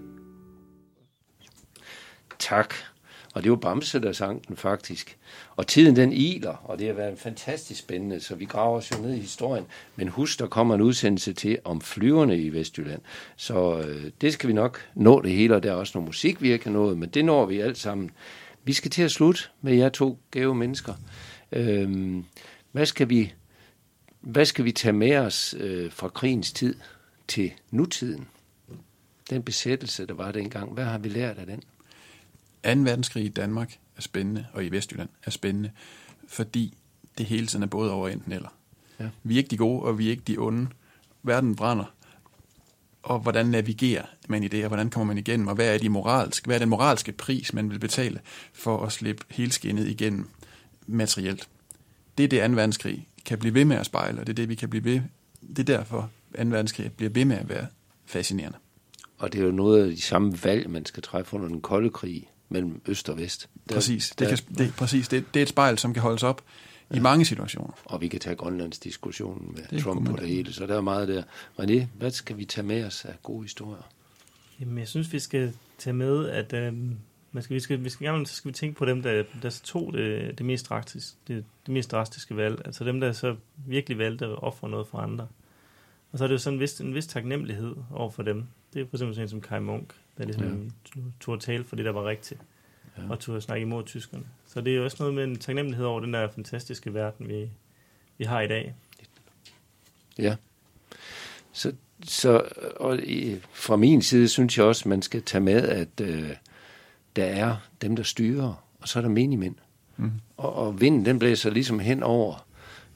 Tak. Og det var Bamse, der sang den faktisk. Og tiden den iler, og det har været fantastisk spændende, så vi graver os jo ned i historien. Men husk, der kommer en udsendelse til om flyverne i Vestjylland. Så øh, det skal vi nok nå det hele, og der er også noget musik, vi kan nå, men det når vi alt sammen. Vi skal til at slutte med jer to gave mennesker. Øhm, hvad, skal vi, hvad skal vi tage med os øh, fra krigens tid til nutiden? Den besættelse, der var dengang, hvad har vi lært af den? anden verdenskrig i Danmark er spændende, og i Vestjylland er spændende, fordi det hele tiden er både over enten eller. Ja. Vi er ikke de gode, og vi er ikke de onde. Verden brænder. Og hvordan navigerer man i det, og hvordan kommer man igennem, og hvad er, de moralske, hvad er den moralske pris, man vil betale for at slippe helskindet igennem materielt? Det er det, anden verdenskrig kan blive ved med at spejle, og det er det, vi kan blive ved. Det er derfor, anden verdenskrig bliver ved med at være fascinerende. Og det er jo noget af de samme valg, man skal træffe under den kolde krig mellem øst og vest. Der, præcis. Der, det, kan, det, præcis. Det, det er et spejl, som kan holdes op ja. i mange situationer. Og vi kan tage Grønlands diskussion med det Trump og det hele, så der er meget der. René, hvad skal vi tage med os af gode historier? Jamen, jeg synes, vi skal tage med, at øh, man skal, vi skal, vi skal, jamen, så skal vi tænke på dem, der, der tog det, det, mest drastiske, det, det mest drastiske valg. Altså dem, der så virkelig valgte at ofre noget for andre. Og så er det jo sådan en vis, en vis taknemmelighed over for dem. Det er for eksempel sådan en som Kaj Munk, der ligesom ja. tog at tale for det, der var rigtigt, ja. og tog at snakke imod tyskerne. Så det er jo også noget med en taknemmelighed over den der fantastiske verden, vi, vi har i dag. Ja. Så, så og i, fra min side synes jeg også, man skal tage med, at øh, der er dem, der styrer, og så er der menigmænd. Mm. Og, og vinden, den blæser ligesom hen over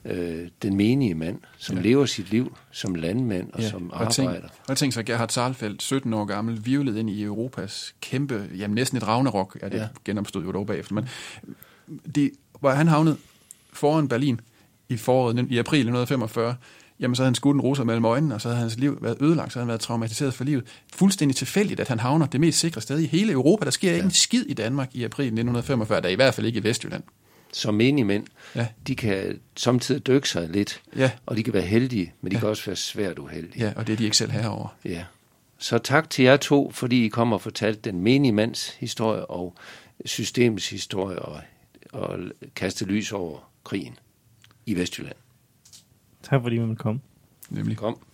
øh, den menige mand, som ja. lever sit liv som landmand og ja. som og tænk, arbejder. Og tænk sig, Gerhard Saalfeld, sytten år gammel, virvlede ind i Europas kæmpe, jamen næsten et ragnarok, ja det ja. genopstod jo dog bagefter, men de, hvor han havnede foran Berlin i foråret, i april nitten femogfyrre, jamen så havde han skudt en russer mellem øjnene, og så havde hans liv været ødelagt, så havde han været traumatiseret for livet. Fuldstændig tilfældigt, at han havner det mest sikre sted i hele Europa. Der sker ja. ikke en skid i Danmark i april nitten femogfyrre, der i hvert fald ikke i Vestjylland. Som menige mænd, ja. de kan samtidig dykke sig lidt, ja. og de kan være heldige, men de ja. kan også være svært uheldige. Ja, og det er de ikke selv herover. Ja. Så tak til jer to, fordi I kommer og fortalte den menige mands historie og systemets historie og, og kaste lys over krigen i Vestjylland. Tak fordi man kom. Nemlig. Kom.